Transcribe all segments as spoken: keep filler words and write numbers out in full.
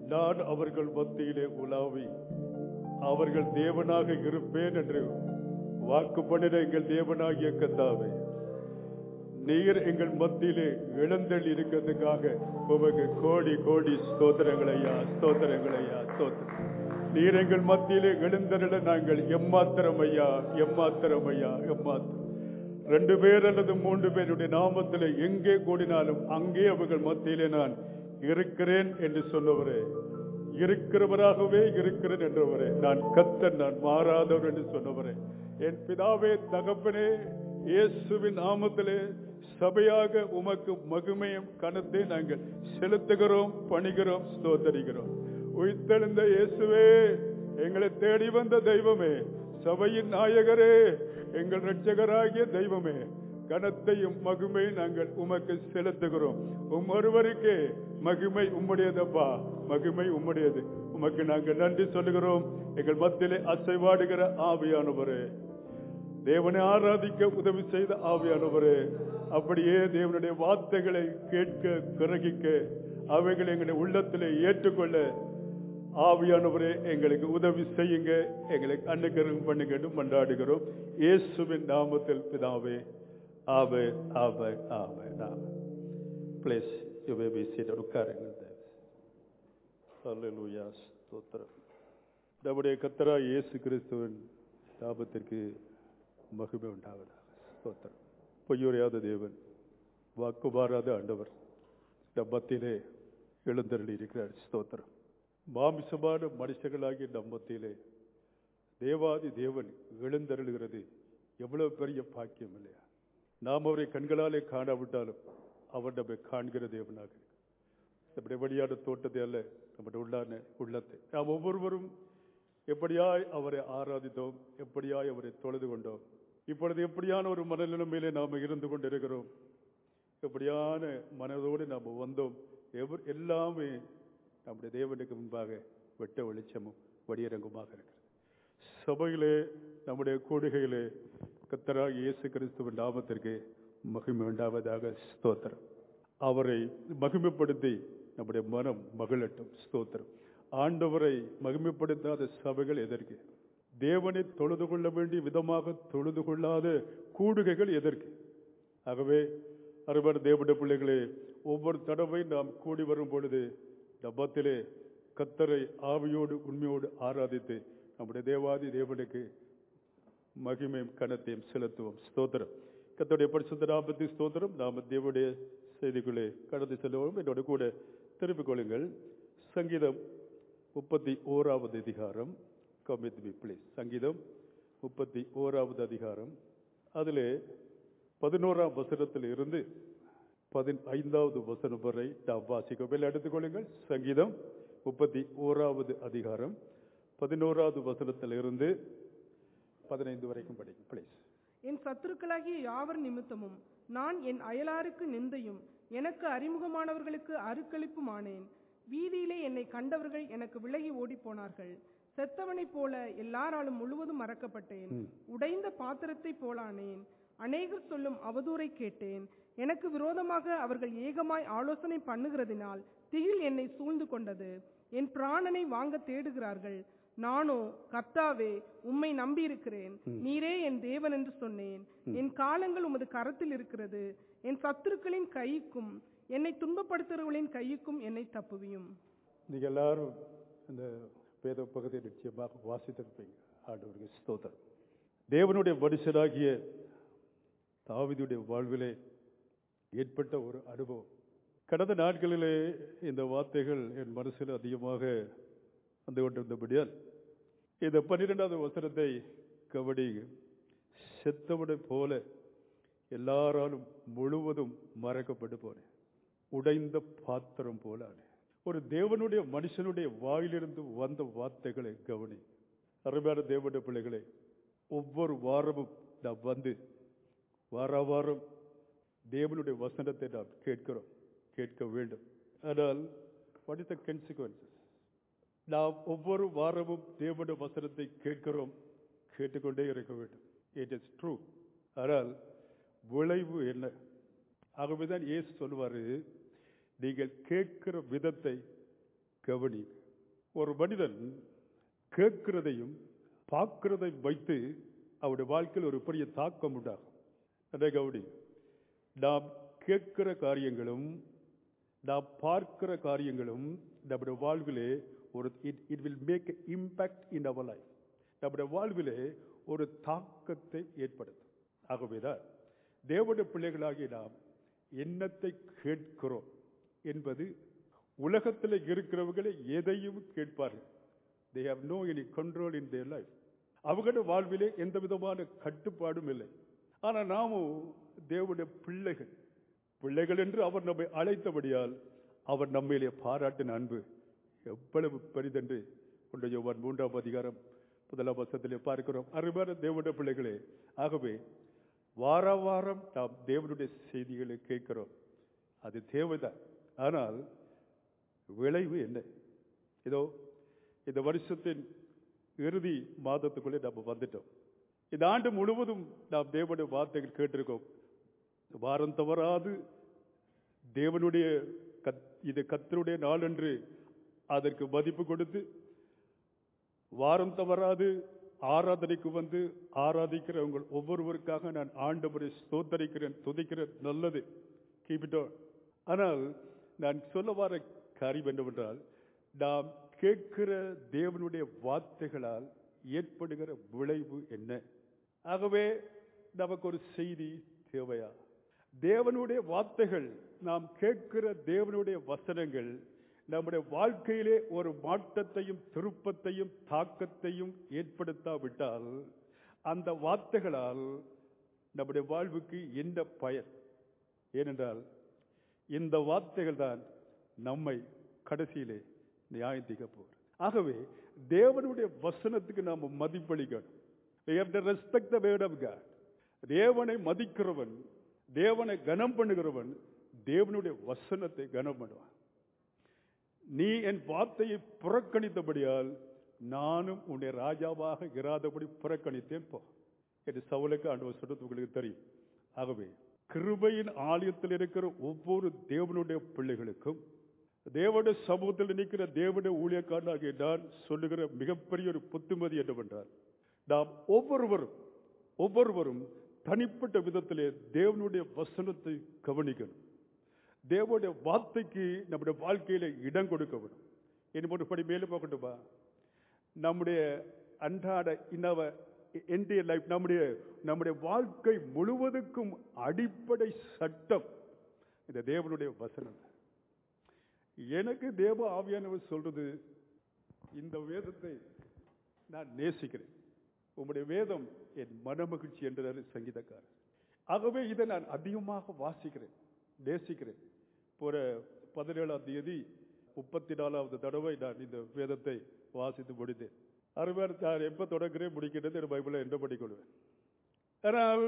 நான் அவர்கள் மத்தியிலே உலாவி அவர்கள் தேவனாக இருப்பேன் என்று வாக்கு பண்ணின எங்கள் தேவனாகிய கர்த்தாவே, நீர் எங்கள் மத்தியிலே எழுந்தள் இருக்கிறதுக்காக உமக்கு கோடி கோடி ஸ்தோத்திரங்களையா ஸ்தோத்திரங்களையா ஸ்தோத்திரம். நீர் எங்கள் மத்தியிலே எழுந்தருள நாங்கள் எம்மாத்திரம் ஐயா எம்மாத்திரம் ஐயா எம்மாத்திரம். ரெண்டு பேர் அல்லது மூன்று பேருடைய நாமத்திலே எங்கே கூடினாலும் அங்கே அவர்கள் மத்தியிலே நான் இருக்கிறேன் என்று சொன்னவரே, இருக்கிறவராகவே இருக்கிறேன் என்றவரே, நான் கர்த்தர், நான் மாறாதவர் என்று சொன்னவரே, என் பிதாவே தகப்பனே, இயேசுவின் நாமத்திலே சபையாக உமக்கு மகிமையும் கனத்தை நாங்கள் செலுத்துகிறோம், பணிகிறோம், ஸ்தோத்தரிக்கிறோம். உயிர்த்தெழுந்த இயேசுவே, எங்களை தேடி வந்த தெய்வமே, சபையின் நாயகரே, எங்கள் இரட்சகராகிய தெய்வமே, கனத்தையும் மகிமை நாங்கள் உமக்கு செலுத்துகிறோம். உம் ஒருவருக்கே மகிமை உம்முடையதப்பா, மகிமை உம்முடையது. உமக்கு நாங்கள் நன்றி சொல்லுகிறோம். எங்கள் மத்தியிலே அசைவாடுகிற ஆவியானவரே, தேவனை ஆராதிக்க உதவி செய்த ஆவியானவரே, அப்படியே தேவனுடைய வார்த்தைகளை கேட்க கிரகிக்க அவைகளை எங்களுடைய உள்ளத்திலே ஏற்றுக்கொள்ள ஆவியானவரே எங்களுக்கு உதவி செய்யுங்க. எங்களை அனுகிரகம் பண்ணுங்க என்று மன்றாடுகிறோம் இயேசுவின் நாமத்தில் பிதாவே. ஆவே ஆவே ஆவே ஆவே. Please you may be seated. உட்காருங்கள். ஹல்லேலூயா, ஸ்தோத்திரம். நம்முடைய கர்த்தராகிய இயேசு கிறிஸ்துவின் நாமத்திற்கு மகிமை உண்டாவதாக. ஸ்தோத்திரம். பொய்யுரையாத தேவன், வாக்கு மாறாத ஆண்டவர் நம் மத்தியிலே எழுந்தருளி இருக்கிறார். ஸ்தோத்திரம். மாமிசமான மனுஷர்களாகிய நம் மத்தியிலே தேவாதி தேவன் எழுந்தருளுகிறது எவ்வளவு பெரிய பாக்கியம் இல்லையா? நாம் அவரை கண்களாலே காணாவிட்டாலும் அவர் நம்மை காண்கிற தேவனாக இருக்கு. நம்முடைய வெளியான தோட்டத்தை அல்ல, நம்முடைய உள்ளான உள்ளத்தை நாம் ஒவ்வொருவரும் எப்படியாய் அவரை ஆராதித்தோம், எப்படியாய் அவரை தொழுது கொண்டோம். இப்பொழுது எப்படியான ஒரு மனநிலைமையிலே நாம் இருந்து கொண்டிருக்கிறோம், எப்படியான மனதோடு நாம் வந்தோம். எவர் எல்லாமே நம்முடைய தேவனுக்கு முன்பாக வெட்ட வெளிச்சமும் வடியரங்குமாக இருக்கிறது. சபையிலே நம்முடைய கூடுகையிலே கர்த்தராகிய இயேசு கிறிஸ்துவின் நாமத்திற்கு மகிமை உண்டாவதாக. ஸ்தோத்திரம். அவரை மகிமைப்படுத்தி நம்முடைய மனம் மகிழட்டும். ஸ்தோத்திரம். ஆண்டவரை மகிமைப்படுத்தாத சபைகள் எதற்கு? தேவனை தொழுது கொள்ள வேண்டிய விதமாக தொழுது கொள்ளாத கூடுகைகள் எதற்கு? ஆகவே அருமையான தேவனுடைய பிள்ளைகளே, ஒவ்வொரு தடவை நாம் கூடி வரும் பொழுது டப்பத்திலே கர்த்தரை ஆவியோடு உண்மையோடு ஆராதித்து நம்முடைய தேவாதி தேவனுக்கு மகிமையும் கனத்தையும் செலுத்துவோம். ஸ்தோத்திரம். கர்த்தருடைய பரிசுத்த நாமத்துக்கு ஸ்தோத்திரம். நாம தேவனுடைய செய்திக்குள்ளே கடந்து செல்வோம். என்னோட கூட திருப்பிக் கொள்ளுங்கள். சங்கீதம் முப்பத்தி ஓராவது அதிகாரம். Come with me, please. சங்கீதம் முப்பத்தி ஓராவது அதிகாரம். அதிலே பதினோராம் வசனத்தில் இருந்து பதினைந்தாவது வசனம் வரை நாம் வாசிக்க எடுத்துக் கொள்ளுங்கள். சங்கீதம் முப்பத்தி ஓராவது அதிகாரம் பதினோராவது வசனத்தில் இருந்து பதினைந்து வரைக்கும் படிக்கும், பிளீஸ். என் சத்துருக்களாகிய யாவர் நிமித்தமும் நான் என் அயலாருக்கு நிந்தையும் எனக்கு அறிமுகமானவர்களுக்கு அருக்களிப்புமானேன். வீதியிலே என்னை கண்டவர்கள் எனக்கு விலகி ஓடி போனார்கள். செத்தவனைப் போல எல்லாராலும் முழுவதும் மறக்கப்பட்டேன். உடைந்த பாத்திரத்தை போலானேன். அநேகர் சொல்லும் அவதூறை கேட்டேன். எனக்கு விரோதமாக அவர்கள் ஏகமாய் ஆலோசனை பண்ணுகிறதினால் திகில் என்னை சூழ்ந்து கொண்டது. என் பிராணனை வாங்க தேடுகிறார்கள். நானோ கர்த்தாவே உம்மை நம்பியிருக்கிறேன், நீரே என் தேவன் என்று சொன்னேன். என் காலங்கள் உமது கரத்தில் இருக்கிறது. என் சத்துருக்களின் கைக்கும் என்னை துன்பப்படுத்துகிறவர்களின் கைக்கும் என்னை தப்புவியும். நீங்க எல்லாரும் இந்த வேத பகுதியை நிச்சயமாக வாசித்திருப்பீங்க. ஆண்டவருக்கு ஸ்தோத்திரம். தேவனுடைய மனுஷனாகிய தாவீதுடைய வாழ்விலே ஏற்பட்ட ஒரு அனுபவம். கடந்த நாட்களிலே இந்த வார்த்தைகள் என் மனசில் அதிகமாக வந்து கொண்டிருந்தபடியால் இந்த பன்னிரெண்டாவது வசனத்தை கவனிங்க. செத்தவனை போல எல்லாராலும் முழுவதும் மறக்கப்பட்டு போனேன். உடைந்த பாத்திரம் போல. ஒரு தேவனுடைய மனுஷனுடைய வாயிலிருந்து வந்த வார்த்தைகளை கவனி. அருமையான தேவனுடைய பிள்ளைகளை, ஒவ்வொரு வாரமும் நாம் வந்து வார வாரம் தேவனுடைய வசனத்தை நாம் கேட்கிறோம், கேட்க வேண்டும். ஆனால் what is the consequences? நாம் ஒவ்வொரு வாரமும் தேவனுடைய வசனத்தை கேட்கிறோம், கேட்டுக்கொண்டே இருக்க வேண்டும். It is true. ஆனால் விளைவு என்ன? ஆகவேதான் இயேசு சொல்வாரு, நீங்கள் கேட்கிற விதத்தை கவனி. ஒரு மனிதன் கேட்கிறதையும் பார்க்கிறதை வைத்து அவருடைய வாழ்க்கையில் ஒரு பெரிய தாக்கம் உண்டாகும். அதே கவுடி, நாம் கேட்கிற காரியங்களும் நாம் பார்க்கிற காரியங்களும் நம்முடைய வாழ்விலே ஒரு it it will make impact in our life. நம்முடைய வாழ்விலே ஒரு தாக்கத்தை ஏற்படுத்தும். ஆகவேதான் தேவனுடைய பிள்ளைகளாகிய நாம் என்னத்தை கேட்கிறோம் என்பது உலகத்தில் இருக்கிறவர்களை எதையும் கேட்பார்கள். they have no any control in their life. அவர்களுடைய வாழ்விலே எந்த விதமான கட்டுப்பாடும் இல்லை. ஆனால் நாமும் தேவனுடைய பிள்ளைகள் பிள்ளைகள் என்று அவர் நம்மை அழைத்தபடியால் அவர் நம்மையிலே பாராட்டின அன்பு எவ்வளவு பெரிதென்று கொண்ட யோவான் மூன்றாம் அதிகாரம் முதலாம் வசனத்திலே பார்க்கிறோம். அருமையான தேவனுடைய பிள்ளைகளே, ஆகவே வார வாரம் நாம் தேவனுடைய செய்திகளை கேட்கிறோம். அது தேவைதான். ஆனால் விளைவு என்ன? இதோ இந்த வருஷத்தின் இறுதி மாதத்துக்குள்ளே நாம் வந்துட்டோம். இந்த ஆண்டு முழுவதும் நாம் தேவனுடைய வார்த்தைகள் கேட்டிருக்கோம். வாரம் தவறாது தேவனுடைய இது கர்த்தருடைய நாள் என்று அதற்கு மதிப்பு கொடுத்து வாரம் தவறாது ஆராதனைக்கு வந்து ஆராதிக்கிற உங்கள் ஒவ்வொருவருக்காக நான் ஆண்டவரை ஸ்தோத்தரிக்கிறேன், துதிக்கிறேன். நல்லது, கீப் இட் ஆன். ஆனால் நான் சொல்ல வர காரியம் என்னவென்றால், நாம் கேட்கிற தேவனுடைய வார்த்தைகளால் ஏற்படுகிற விளைவு என்ன? ஆகவே நமக்கு ஒரு செய்தி தேவையா? தேவனுடைய வார்த்தைகள், நாம் கேட்கிற தேவனுடைய வசனங்கள் நம்முடைய வாழ்க்கையிலே ஒரு மாற்றத்தையும் திருப்பத்தையும் தாக்கத்தையும் ஏற்படுத்தாவிட்டால் அந்த வார்த்தைகளால் நம்முடைய வாழ்வுக்கு என்ன பயன்? ஏனென்றால் இந்த வார்த்தைகள் தான் நம்மை கடைசியிலே நியாயந்திக்க போகிறது. ஆகவே தேவனுடைய வசனத்துக்கு நாம் மதிப்பளிக்கணும். We have to respect the word of God. தேவனை மதிக்கிறவன், தேவனை கனம் பண்ணுகிறவன் தேவனுடைய வசனத்தை கனம் பண்ணுவான். நீ என் வார்த்தையை புறக்கணித்தபடியால் நானும் உன்னை ராஜாவாக இராதபடி புறக்கணித்தேன் போ என்று சவுலுக்கு ஆண்டவர் சொன்னது உங்களுக்கு தெரியும். ஆகவே கிருபையின் ஆலயத்தில் இருக்கிற ஒவ்வொரு தேவனுடைய பிள்ளைகளுக்கும் தேவனுடைய சமூகத்தில் நிற்கிற தேவனுடைய ஊழியக்காரனாகிய நான் சொல்லுகிற மிகப்பெரிய ஒரு புத்துமதி என்னவென்றால், நாம் ஒவ்வொருவரும் ஒவ்வொருவரும் தனிப்பட்ட விதத்திலே தேவனுடைய வசனத்தை கவனிக்கணும். தேவனுடைய வார்த்தைக்கு நம்முடைய வாழ்க்கையில இடம் கொடுக்க வேண்டும். என்ன படி மேலும் போகட்டுமா? நம்முடைய அன்றாட இன்னவ என்டைய லைஃப், நம்முடைய நம்முடைய வாழ்க்கை முழுவதுக்கும் அடிப்படை சட்டம் இந்த தேவனுடைய வசனம். எனக்கு தேவ ஆவியானவர் சொல்றது, இந்த வேதத்தை நான் நேசிக்கிறேன், உங்களுடைய வேதம் என் மனமகிழ்ச்சி என்றார் சங்கீதக்காரர். ஆகவே இதை நான் அதிகமாக வாசிக்கிறேன், நேசிக்கிறேன். போற பதினேழாம் தேதி முப்பத்தி நாலாவது தடவை நான் இந்த வேதத்தை வாசித்து முடித்தேன். அறுபது நான் எப்ப தொடங்குறேன் முடிக்கிறது என் பைபிளை என்ன படிக்கொள்வேன். ஆனால்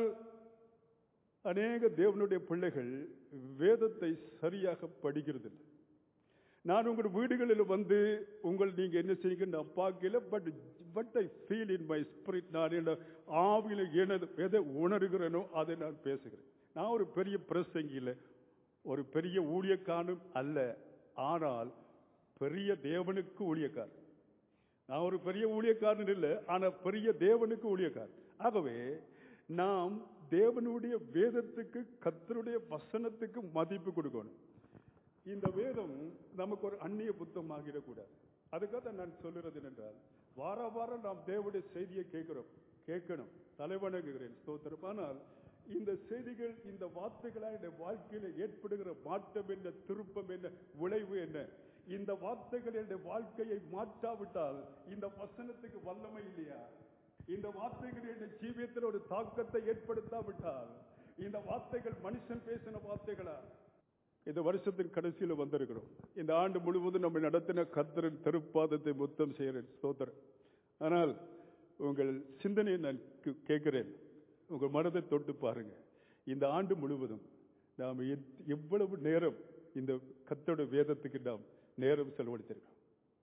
அநேக தேவனுடைய பிள்ளைகள் வேதத்தை சரியாக படிக்கிறது இல்லை. நான் உங்கள் வீடுகளில் வந்து உங்கள் நீங்க என்ன செய்யுங்க நான் பார்க்கல, but but I feel in my spirit, நான் என்ன ஆவியில எனது எதை உணர்கிறேனோ அதை நான் பேசுகிறேன். நான் ஒரு பெரிய பிரசங்கியில ஒரு பெரிய ஊழியக்காரனும் அல்ல, ஆனால் பெரிய தேவனுக்கு ஊழியக்காரன். நான் ஒரு பெரிய ஊழியக்காரன் இல்லை, ஆனால் பெரிய தேவனுக்கு ஊழியக்காரன். ஆகவே நாம் தேவனுடைய வேதத்துக்கு கர்த்தருடைய வசனத்துக்கு மதிப்பு கொடுக்கணும். இந்த வேதம் நமக்கு ஒரு அந்நிய புத்தகமாகிடக்கூடாது. அதுக்காக நான் சொல்லுறது என்றால், வார வாரம் நாம் தேவனுடைய செய்தியை கேட்கிறோம், கேட்கணும், தலைவணங்குகிறேன், ஸ்தோத்திரம். ஆனால் இந்த செய்திகள், இந்த வார்த்தைகளால் என் வாழ்க்கையில ஏற்படுகிற மாற்றம் என்ன, திருப்பம் என்ன, விளைவு என்ன? இந்த வார்த்தைகள் என் வாழ்க்கையை மாற்றாவிட்டால் இந்த வசனத்துக்கு வல்லமை இல்லையா? இந்த வார்த்தைகள் என் ஜீவியத்தில் ஒரு தாக்கத்தை ஏற்படுத்தாவிட்டால் இந்த வார்த்தைகள் மனுஷன் பேசின வார்த்தைகளா? இந்த வருஷத்தின் கடைசியில் வந்திருக்கிறோம். இந்த ஆண்டு முழுவதும் நம்ம நடத்தின கர்த்தரின் திருப்பாதத்தை முத்தம் செய்கிறேன், ஸ்தோத்திரம். ஆனால் உங்கள் சிந்தனையை நான் கேட்கிறேன், உங்கள் மனதை தொட்டு பாருங்க. இந்த ஆண்டு முழுவதும் நாம் எவ்வளவு நேரம் இந்த கர்த்தருடைய வேதத்துக்கு நாம் நேரம் செலவழித்திருக்கிறோம்?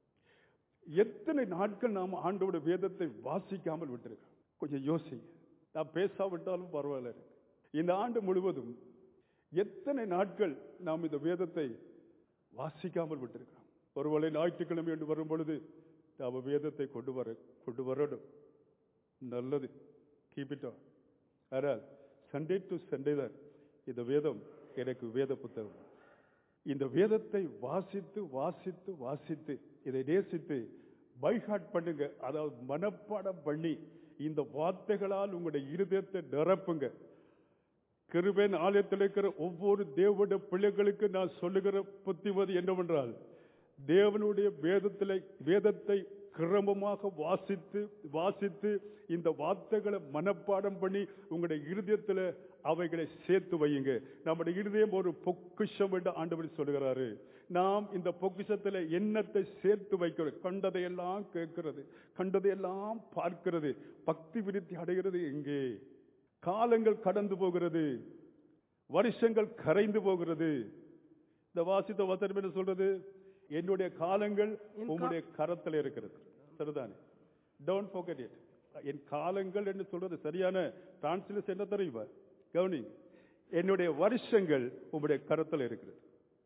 எத்தனை நாட்கள் நாம் ஆண்டோட வேதத்தை வாசிக்காமல் விட்டிருக்கிறோம்? கொஞ்சம் யோசிங்க. நான் பேசாவிட்டாலும் பரவாயில்ல. இந்த ஆண்டு முழுவதும் எத்தனை நாட்கள் நாம் இந்த வேதத்தை வாசிக்காமல் விட்டிருக்கிறோம்? ஒருவேளை ஞாயிற்றுக்கிழமை என்று வரும் பொழுது நாம வேதத்தை கொண்டு வர கொண்டு வரணும். நல்லது, கீப் இட் ஆன். ஆனால் சண்டே டு சண்டே தான் இந்த வேதம் எனக்கு வேத புத்தகம். இந்த வேதத்தை வாசித்து வாசித்து வாசித்து இதை நேசித்து பை ஹார்ட் பண்ணுங்க. அதாவது மனப்பாடம் பண்ணி இந்த வார்த்தைகளால் உங்களுடைய இருதயத்தை நிரப்புங்க. கிருபையின் ஆலயத்தில் இருக்கிற ஒவ்வொரு தேவனுடைய பிள்ளைகளுக்கு நான் சொல்லுகிற புத்திமதி என்னவென்றால், தேவனுடைய வேதத்திலே வேதத்தை கிரமமாக வாசித்து வாசித்து இந்த வார்த்தைகளை மனப்பாடம் பண்ணி உங்களுடைய இருதயத்தில் அவைகளை சேர்த்து வையுங்க. நம்முடைய இருதயம் ஒரு பொக்கிஷம் என்று ஆண்டவர் சொல்லுகிறாரு. நாம் இந்த பொக்கிஷத்தில் எண்ணத்தை சேர்த்து வைக்கிறது. கண்டதையெல்லாம் கேட்கிறது, கண்டதையெல்லாம் பார்க்கிறது. பக்தி விருத்தி அடைகிறது எங்கே? காலங்கள் கடந்து போகிறது, வருஷங்கள் கரைந்து போகிறது. இந்த வாசித்த வசனம் என்ன சொல்றது? என்னுடைய காலங்கள் உங்களுடைய கரத்தில் இருக்கிறது. சரிதானே? Don't forget it. என் காலங்கள் என்று சொல்றது சரியான டிரான்ஸ்லேஷன் என்ன தெரியுமா? கவனி, என்னுடைய வருஷங்கள் உங்களுடைய கரத்தில் இருக்கிறது.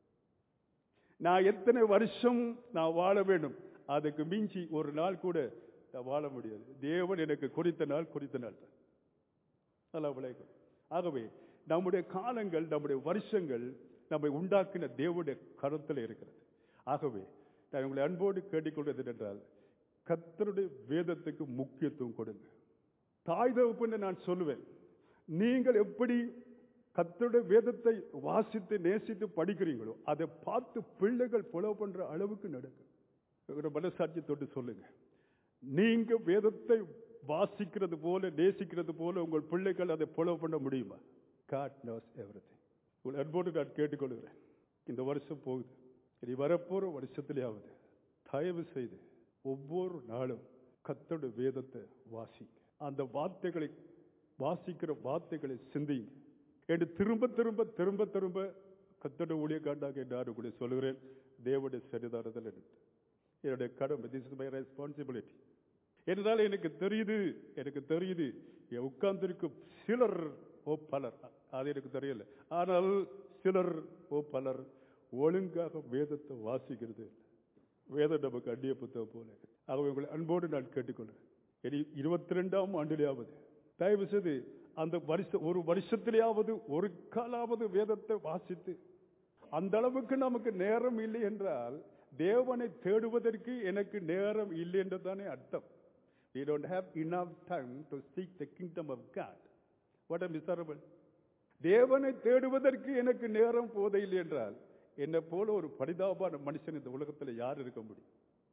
நான் எத்தனை வருஷம் நான் வாழ வேண்டும், அதுக்கு மிஞ்சி ஒரு நாள் கூட நான் வாழ முடியாது. தேவன் எனக்கு குறித்த நாள் குறித்த நாள் தான். நல்லா விளையாடும். ஆகவே நம்முடைய காலங்கள், நம்முடைய வருஷங்கள் நம்மை உண்டாக்கின தேவனுடைய கரத்தில் இருக்கிறது. ஆகவே நான் உங்களை அன்போடு கேட்டுக்கொள்வது என்றால், கர்த்தருடைய வேதத்துக்கு முக்கியத்துவம் கொடுங்க. தாய் தகப்பன்னு நான் சொல்லுவேன், நீங்கள் எப்படி கர்த்தருடைய வேதத்தை வாசித்து நேசித்து படிக்கிறீங்களோ அதை பார்த்து பிள்ளைகள் ஃபாலோ பண்ற அளவுக்கு நடக்கும். மனசாட்சி தொட்டு சொல்லுங்க, நீங்க வேதத்தை வாசிக்கிறது போல நேசிக்கிறது போல உங்கள் பிள்ளைகள் அதை ஃபாலோ பண்ண முடியுமா? God knows everything. உங்கள் அன்போடு நான் கேட்டுக்கொள்கிறேன். இந்த வருஷம் போகுது, இனி வரப்போற வருஷத்திலேயாவது தயவு செய்து ஒவ்வொரு நாளும் கர்த்தருடைய வேதத்தை வாசிங்க. அந்த வார்த்தைகளை வாசிக்கிற வார்த்தைகளை சிந்திங்க என்று திரும்ப திரும்ப திரும்ப திரும்ப கர்த்தருடைய ஊழியக்காரனாக நான் கூட சொல்லுகிறேன். தேவனுடைய சரிதானத்தில் இருந்து என்னுடைய கடமை, this is my responsibility. என்றால் எனக்கு தெரியுது எனக்கு தெரியுது உட்கார்ந்திருக்கும் சிலர் ஓ பலர், அது எனக்கு தெரியல, ஆனால் சிலர் ஓ பலர் ஒழுங்காக வேதத்தை வாசிக்கிறது. வேதம் நமக்கு அந்நிய புத்தகம் போல. ஆகவே உங்களை அன்போடு நான் கேட்டுக்கொள்கிறேன். இனி இருபத்தி ரெண்டாம் ஆண்டிலேயாவது தயவு செய்து அந்த வருஷம் ஒரு வருஷத்திலேயாவது ஒரு காலாவது வேதத்தை வாசித்து, அந்த அளவுக்கு நமக்கு நேரம் இல்லை என்றால் தேவனை தேடுவதற்கு எனக்கு நேரம் இல்லை என்று தானே அர்த்தம். We don't have enough time to seek the kingdom of God. What a miserable. தேவனை தேடுவதற்கு எனக்கு நேரம் போதையில்லை என்றால் என்னை போல ஒரு பரிதாபமான மனுஷன் இந்த உலகத்தில் யார் இருக்க முடியும்?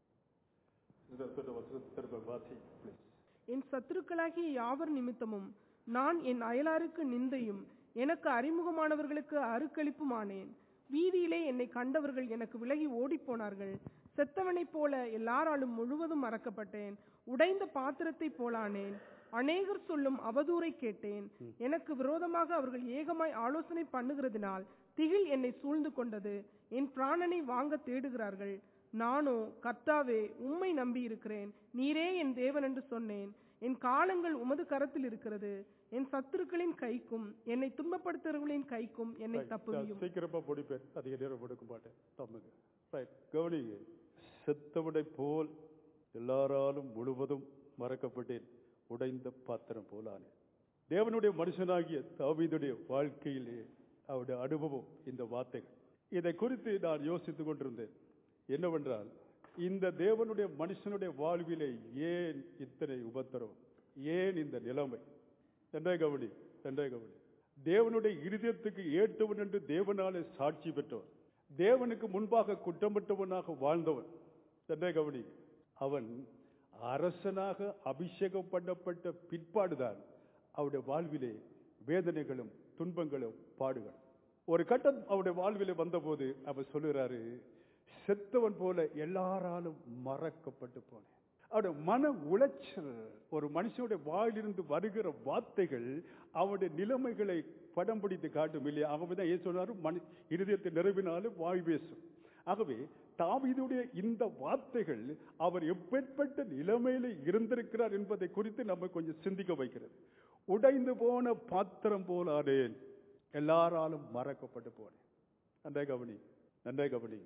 என் சத்துருக்களாகிய யாவர் நிமித்தமும் நான் என் அயலாருக்கு நிந்தையும் எனக்கு அறிமுகமானவர்களுக்கு அருக்களிப்புமானேன். வீதியிலே என்னை கண்டவர்கள் எனக்கு விலகி ஓடிப்போனார்கள். செத்தவனைப் போல எல்லாராலும் முழுவதும் மறக்கப்பட்டேன். உடைந்த பாத்திரத்தை போலானேன். அநேகர் சொல்லும் அவதூறை கேட்டேன். எனக்கு விரோதமாக அவர்கள் ஏகமாய் ஆலோசனை பண்ணுகிறதினால் திகில் என்னை சூழ்ந்து கொண்டது. என் பிராணனை வாங்க தேடுகிறார்கள். நானோ கர்த்தாவே உம்மை நம்பி இருக்கிறேன், நீரே என் தேவன் என்று சொன்னேன். என் காலங்கள் உமது கரத்தில் இருக்கிறது. என் சத்துருக்களின் கைக்கும் என்னை துன்பப்படுத்துகிறவர்களின் கைக்கும் என்னை தப்புவியும். சீக்கிரமா முடிப்பேன், அதிக நேரம் கொடுக்க மாட்டேன். கவனிங்க, செத்தவனை போல் எல்லாராலும் முழுவதும் மறக்கப்பட்டேன், உடைந்த பாத்திரம் போலானே. தேவனுடைய மனுஷனாகிய தாவீதுடைய வாழ்க்கையிலே அவருடைய அனுபவம் இந்த வார்த்தைகள். இதை குறித்து நான் யோசித்துக் கொண்டிருந்தேன். என்னவென்றால், இந்த தேவனுடைய மனுஷனுடைய வாழ்விலே ஏன் இத்தனை உபத்திரம், ஏன் இந்த நிலைமை? நன்றாக கவனி நன்றாக கவனி தேவனுடைய இருதயத்துக்கு ஏற்றவன் என்று தேவனாலே சாட்சி பெற்றவன், தேவனுக்கு முன்பாக குற்றமற்றவனாக வாழ்ந்தவன். நன்றாக கவனி, அவன் அரசனாக அபிஷேகம் பண்ணப்பட்ட பிற்பாடுதான் அவருடைய வாழ்விலே வேதனைகளும் துன்பங்களும் பாடுகள். ஒரு கட்டம் அவருடைய வாழ்விலே வந்தபோது அவர் சொல்லுகிறாரு, செத்தவன் போல எல்லாராலும் மறக்கப்பட்டு போனேன். அவருடைய மன உளைச்சல், ஒரு மனுஷனுடைய வாயிலிருந்து வருகிற வார்த்தைகள் அவருடைய நிலைமைகளை படம் பிடித்து காட்டும் இல்லையா? அவதான் ஏன் சொன்னாரு, மனு இருதயத்தை நிறைவினாலும் வாய் பேசும். ஆகவே தாவீதுடைய இந்த வார்த்தைகள் அவர் எப்பேற்பட்ட நிலைமையில இருந்திருக்கிறார் என்பதை குறித்து நம்ம கொஞ்சம் சிந்திக்க வைக்கிறது. உடைந்து போன பாத்திரம் போலானேன், எல்லாராலும் மறக்கப்பட்டு போனேன். நன்றாக கவனி நன்றாக கவனிங்க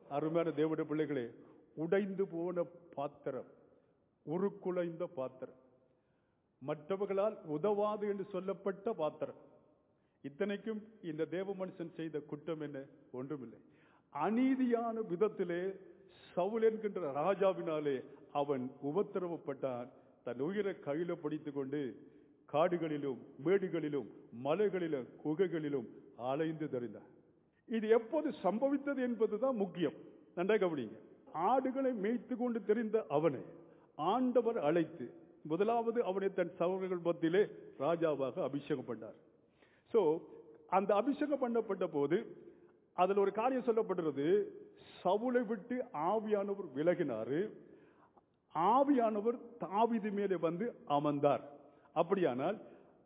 அருமையான தேவனுடைய பிள்ளைகளே, உடைந்து போன பாத்திரம், உருக்குலைந்த பாத்திரம், மற்றவர்களால் உதவாது என்று சொல்லப்பட்ட பாத்திரம். இத்தனைக்கும் இந்த தேவ மனுஷன் செய்த குற்றம் என்ன? ஒன்றுமில்லை. அநீதியான விதத்திலே சவுல் என்கின்ற ராஜாவினாலே அவன் உபத்திரவப்பட்டான். தன் உயிரை கையில பிடித்துக் கொண்டு காடுகளிலும் மேடுகளிலும் மலைகளிலும் குகைகளிலும் அலைந்து தெரிந்தார். இது எப்போது சம்பவித்தது என்பதுதான் முக்கியம். நன்றாக கவனிங்க. ஆடுகளை மேய்த்து கொண்டு தெரிந்த அவனை ஆண்டவர் அழைத்து முதலாவது அவனை தன் சகோதரர்கள் மத்தியிலே ராஜாவாக அபிஷேகம் பண்ணார். சோ அந்த அபிஷேகம் பண்ணப்பட்ட போது அதுல ஒரு காரியம் சொல்லப்படுறது, சவுலை விட்டு ஆவியானவர் விலகினாரு, ஆவியானவர் தாவீது மேலே வந்து அமர்ந்தார். அப்படியானால்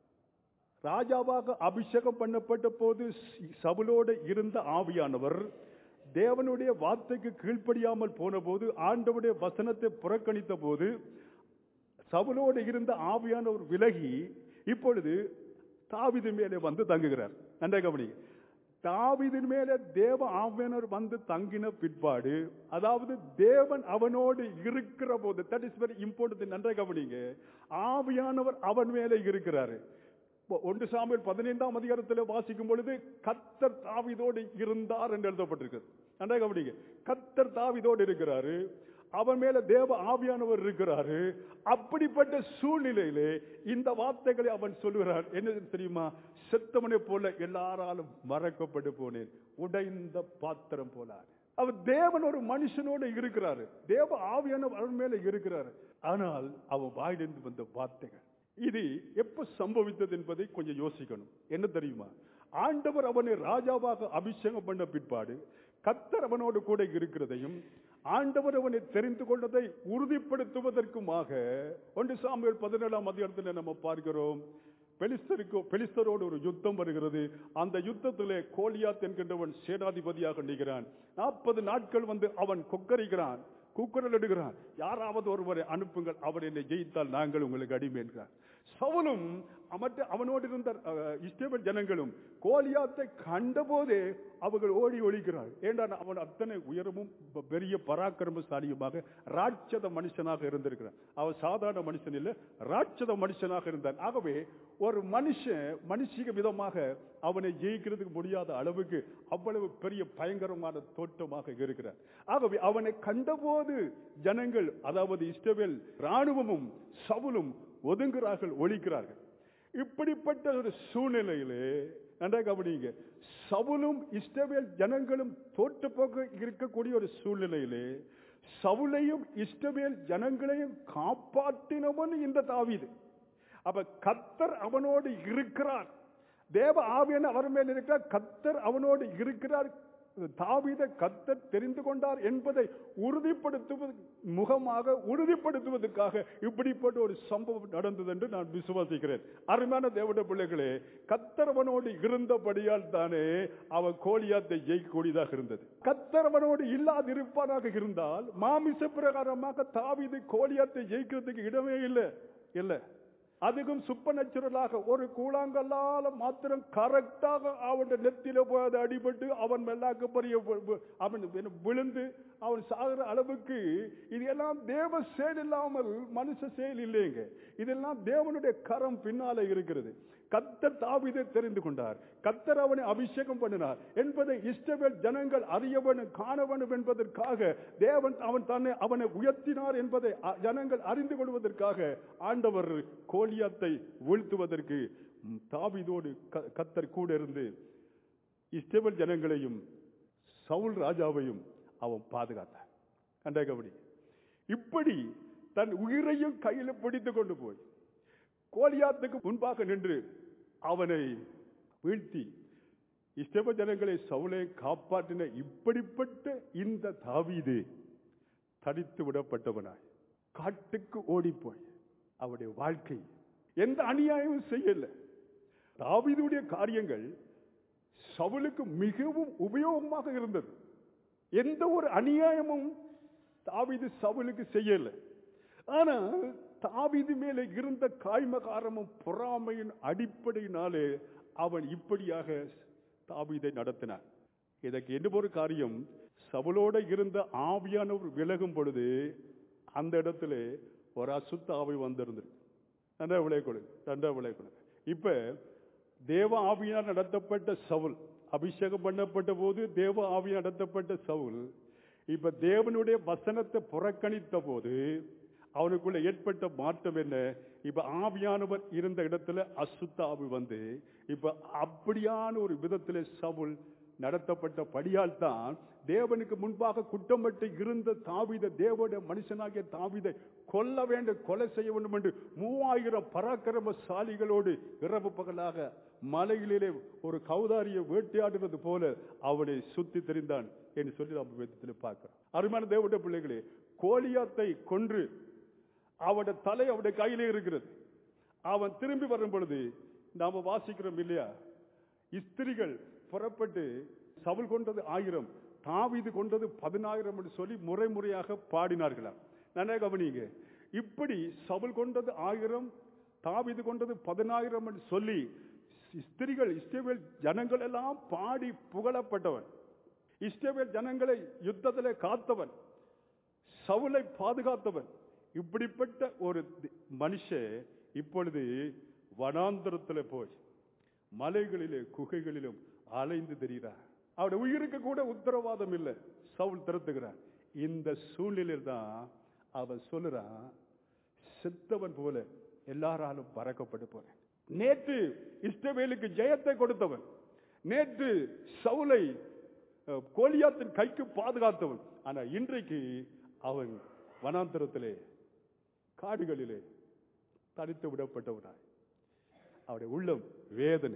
ராஜாவாக அபிஷேகம் பண்ணப்பட்ட போது சவுலோடு இருந்த ஆவியானவர் தேவனுடைய வார்த்தைக்கு கீழ்ப்படியாமல் போன போது, ஆண்டவருடைய வசனத்தை புறக்கணித்த போது சவுலோடு இருந்த ஆவியானவர் விலகி இப்பொழுது தாவீது மேலே வந்து தங்குகிறார். நன்றாக கவனிங்க. தாவீதின் மேலே தேவ ஆவியானவர் வந்து தங்கின பிற்பாடு, அதாவது தேவன் அவனோடு இருக்கிற போது, தட் இஸ் வெரி இம்பார்ட்டன்ட். நன்றாக கவனிங்க. ஆவியானவர் அவன் மேலே இருக்கிறாரு. ஒன்று சாமுவேல் பதினைந்தாம் அதிகாரத்தில் வாசிக்கும் பொழுது கர்த்தர் தாவீதோடு இருந்தார் என்று எழுதப்பட்டிருக்கு. நன்றாக கவனிங்க. கர்த்தர் தாவீதோடு இருக்கிறாரு, அவன் மேல தேவ ஆவியானவர் இருக்கிறாரு. அப்படிப்பட்ட சூழ்நிலையிலே இந்த வார்த்தைகளை அவன் சொல்லுகிறான். என்ன தெரியுமா? செத்தவனை போல எல்லாராலும் மறக்கப்பட்டு போனேன், உடைந்த பாத்திரம் போல. அவர் தேவன் ஒரு மனுஷனோடு இருக்கிறாரு, தேவ ஆவியானவர் அவன் மேல இருக்கிறாரு. ஆனால் அவன் வாயிலிருந்து வந்த வார்த்தைகள் இது எப்ப சம்பவித்தது என்பதை கொஞ்சம் யோசிக்கணும். என்ன தெரியுமா? ஆண்டவர் அவனை ராஜாவாக அபிஷேகம் பண்ண பிற்பாடு கர்த்தர் அவனோடு கூட இருக்கிறதையும் ஆண்டவர் அவனை தெரிந்து கொண்டதை உறுதிப்படுத்துவதற்குமாக ஒன்று சாமுவேல் பதினேழாம் அதிகாரத்தில் நம்ம பார்க்கிறோம். பெலிஸ்தருக்கு பெலிஸ்தரோடு ஒரு யுத்தம் வருகிறது. அந்த யுத்தத்திலே கோலியாத் என்கின்றவன் சேனாதிபதியாக நிற்கிறான். நாற்பது நாட்கள் வந்து அவன் கொக்கரிக்கிறான், கூக்குரல் எடுக்கிறான், யாராவது ஒருவரை அனுப்புங்கள், அவர் என்னை ஜெயித்தால் நாங்கள் உங்களுக்கு அடிமை என்கிறார். சவுலும் அவனோடு இருந்த இஸ்ரவேல் ஜனங்களும் கோலியாத்தை கண்டபோதே அவர்கள் ஓடி ஒழிக்கிறார். ஏன்டா அவன் அத்தனை உயரமும் பெரிய பராக்கிரமசாலியுமாக ராட்சத மனுஷனாக இருந்திருக்கிறான். அவன் சாதாரண மனுஷன் இல்லை, ராட்சத மனுஷனாக இருந்தான். ஆகவே ஒரு மனுஷன் மனுஷிக விதமாக அவனை ஜெயிக்கிறதுக்கு முடியாத அளவுக்கு அவ்வளவு பெரிய பயங்கரமான தோற்றமாக இருக்கிறார். ஆகவே அவனை கண்டபோது ஜனங்கள், அதாவது இஸ்ரவேல் ராணுவமும் சவுலும் ஒதுங்குகிறார்கள், ஒழிக்கிறார்கள். இப்படிப்பட்ட ஒரு சூழ்நிலையிலே நன்றாக கவனிங்க, சவுலும் இஸ்ரவேல் ஜனங்களும் தோற்று போக இருக்கக்கூடிய ஒரு சூழ்நிலையிலே சவுலையும் இஸ்ரவேல் ஜனங்களையும் காப்பாற்றினவன் இந்த தாவீது. அப்ப கர்த்தர் அவனோடு இருக்கிறார், தேவ ஆவியான அவர் மேல் இருக்கிறார், கர்த்தர் அவனோடு இருக்கிறார், தாவீதை கர்த்தர் தெரிந்து கொண்டார் என்பதை உறுதிப்படுத்துவது முகமாக உறுதிப்படுத்துவதற்காக இப்படிப்பட்ட ஒரு சம்பவம் நடந்தது என்று நான் விசுவாசிக்கிறேன். அருமையான தேவனுடைய பிள்ளைகளே, கர்த்தர் அவனோடு இருந்தபடியால் தானே அவன் கோலியாத்தை ஜெயிக்கக்கூடியதாக இருந்தது. கர்த்தர் அவனோடு இல்லாதிருப்பானாக இருந்தால் மாமிச பிரகாரமாக தாவீது கோலியாத்தை ஜெயிக்கிறதுக்கு இடமே இல்லை இல்லை அதுக்கும் சூப்பர் நேச்சுரலாக ஒரு கூழாங்கல்லால மாத்திரம் கரெக்டாக அவன் நெத்தில போய் அடிபட்டு அவன் மெல்லாக்க பெரிய அவன் விழுந்து அவன் சாகிற அளவுக்கு இதெல்லாம் தேவ செயல் இல்லாமல் மனுஷ செயல் இல்லைங்க. இதெல்லாம் தேவனுடைய கரம் பின்னாலே இருக்கிறது. கர்த்தர் தாவீதை தெரிந்து கொண்டார், கர்த்தர் அவனை அபிஷேகம் பண்ணினார் என்பதை இஸ்ரவேல் ஜனங்கள் அறிய வேண்டும், காண வேண்டும் என்பதற்காக தேவன் அவன் தன்னை அவனை உயர்த்தினார் என்பதை ஜனங்கள் அறிந்து கொள்வதற்காக ஆண்டவர் கோலியாத்தை வீழ்த்துவதற்கு தாவீதோடு கர்த்தர் கூட இருந்து இஸ்ரவேல் ஜனங்களையும் சவுல் ராஜாவையும் அவன் பாதுகாத்தார். கண்டகபடி இப்படி தன் உயிரையும் கையில் பிடித்துக் கொண்டு போய் கோலியாத்துக்கு முன்பாக நின்று அவனை வீழ்த்தி இஸ்ரவேல் ஜனங்களை சவுலை காப்பாற்றின இப்படிப்பட்ட இந்த தாவீது தடித்து விடப்பட்டவனாய் காட்டுக்கு ஓடி போய் அவருடைய வாழ்க்கை எந்த அநியாயமும் செய்யல. தாவீதுடைய காரியங்கள் சவுலுக்கு மிகவும் உபயோகமாக இருந்தது. எந்த ஒரு அநியாயமும் தாவீது சவுலுக்கு செய்யல. ஆனா தாவீது மேலே இருந்த காய்மகாரமும் பொறாமையின் அடிப்படையினாலே அவன் இப்படியாக தாவீதை நடத்தினான். இதற்கு என்ன ஒரு காரியம், சவுலோட இருந்த ஆவியானவர் விலகும் பொழுது அந்த இடத்துல ஒரு அசுத்த ஆவி வந்திருந்தது. நன்றா விளையக்கூட நன்றா விளையக்கூட இப்ப தேவ ஆவியால் நடத்தப்பட்ட சவுல், அபிஷேகம் பண்ணப்பட்ட போது தேவ ஆவியால் நடத்தப்பட்ட சவுல், இப்ப தேவனுடைய வசனத்தை புறக்கணித்த போது அவனுக்குள்ள ஏற்பட்ட மாற்றம் என்ன? இப்ப ஆவியானவர் இருந்த இடத்துல அசுத்த ஆவி வந்து இப்ப அப்படியான ஒரு விதத்திலே சவுல் நடத்தப்பட்ட படியால் தான் தேவனுக்கு முன்பாக குற்றமட்டு இருந்த தாவீதை, தேவனுடைய மனுஷனாகிய தாவீதை கொல்ல வேண்டும், கொலை செய்ய வேண்டும் என்று மூவாயிரம் பராக்கிரமசாலிகளோடு இரவு பகலாக மலைகளிலே ஒரு கௌதாரியை வேட்டையாடுவது போல அவனை சுத்தி தெரிந்தான் என்று சொல்லி நாம் வேதத்தில் பார்க்கிறோம். அருமையான தேவனுடைய பிள்ளைகளே, கோலியாத்தை கொன்று அவனுடைய தலை அவனுடைய கையிலே இருக்கிறது. அவன் திரும்பி வரும் பொழுது நாம வாசிக்கிறோம் இல்லையா, ஸ்திரிகள் புறப்பட்டு சவுல் கொண்டது ஆயிரம், தாவீது கொண்டது பதினாயிரம் என்று சொல்லி முறை முறையாக பாடினார்களாம். நல்லா கவனிங்க, இப்படி சவுல் கொண்டது ஆயிரம், தாவீது கொண்டது பதினாயிரம் என்று சொல்லி ஸ்திரிகள், இஸ்ரவேல் ஜனங்கள் எல்லாம் பாடி புகழப்பட்டவன், இஸ்ரவேல் ஜனங்களை யுத்தத்திலே காத்தவன், சவுலை பாதுகாத்தவன். இப்படிப்பட்ட ஒரு மனுஷன் இப்பொழுது வனாந்தரத்தில் போய் மலைகளிலே குகைகளிலும் அலைந்து தெரிகிறார். அவருடைய உயிருக்கு கூட உத்தரவாதம் இல்லை. சவுல் திறத்துகிறார். இந்த சூழ்நிலையில் தான் அவன் சொல்லுறான், செத்தவன் போல எல்லாராலும் பறக்கப்பட்டு போறேன். நேற்று இஸ்ரவேலுக்கு ஜெயத்தை கொடுத்தவன், நேற்று சவுலை கோலியாத்தின் கைக்கு பாதுகாத்தவன், ஆனா இன்றைக்கு அவன் வனாந்தரத்திலே காடுகளிலே தனித்து விடப்பட்டவனாய் அவருடைய உள்ளம் வேதனை,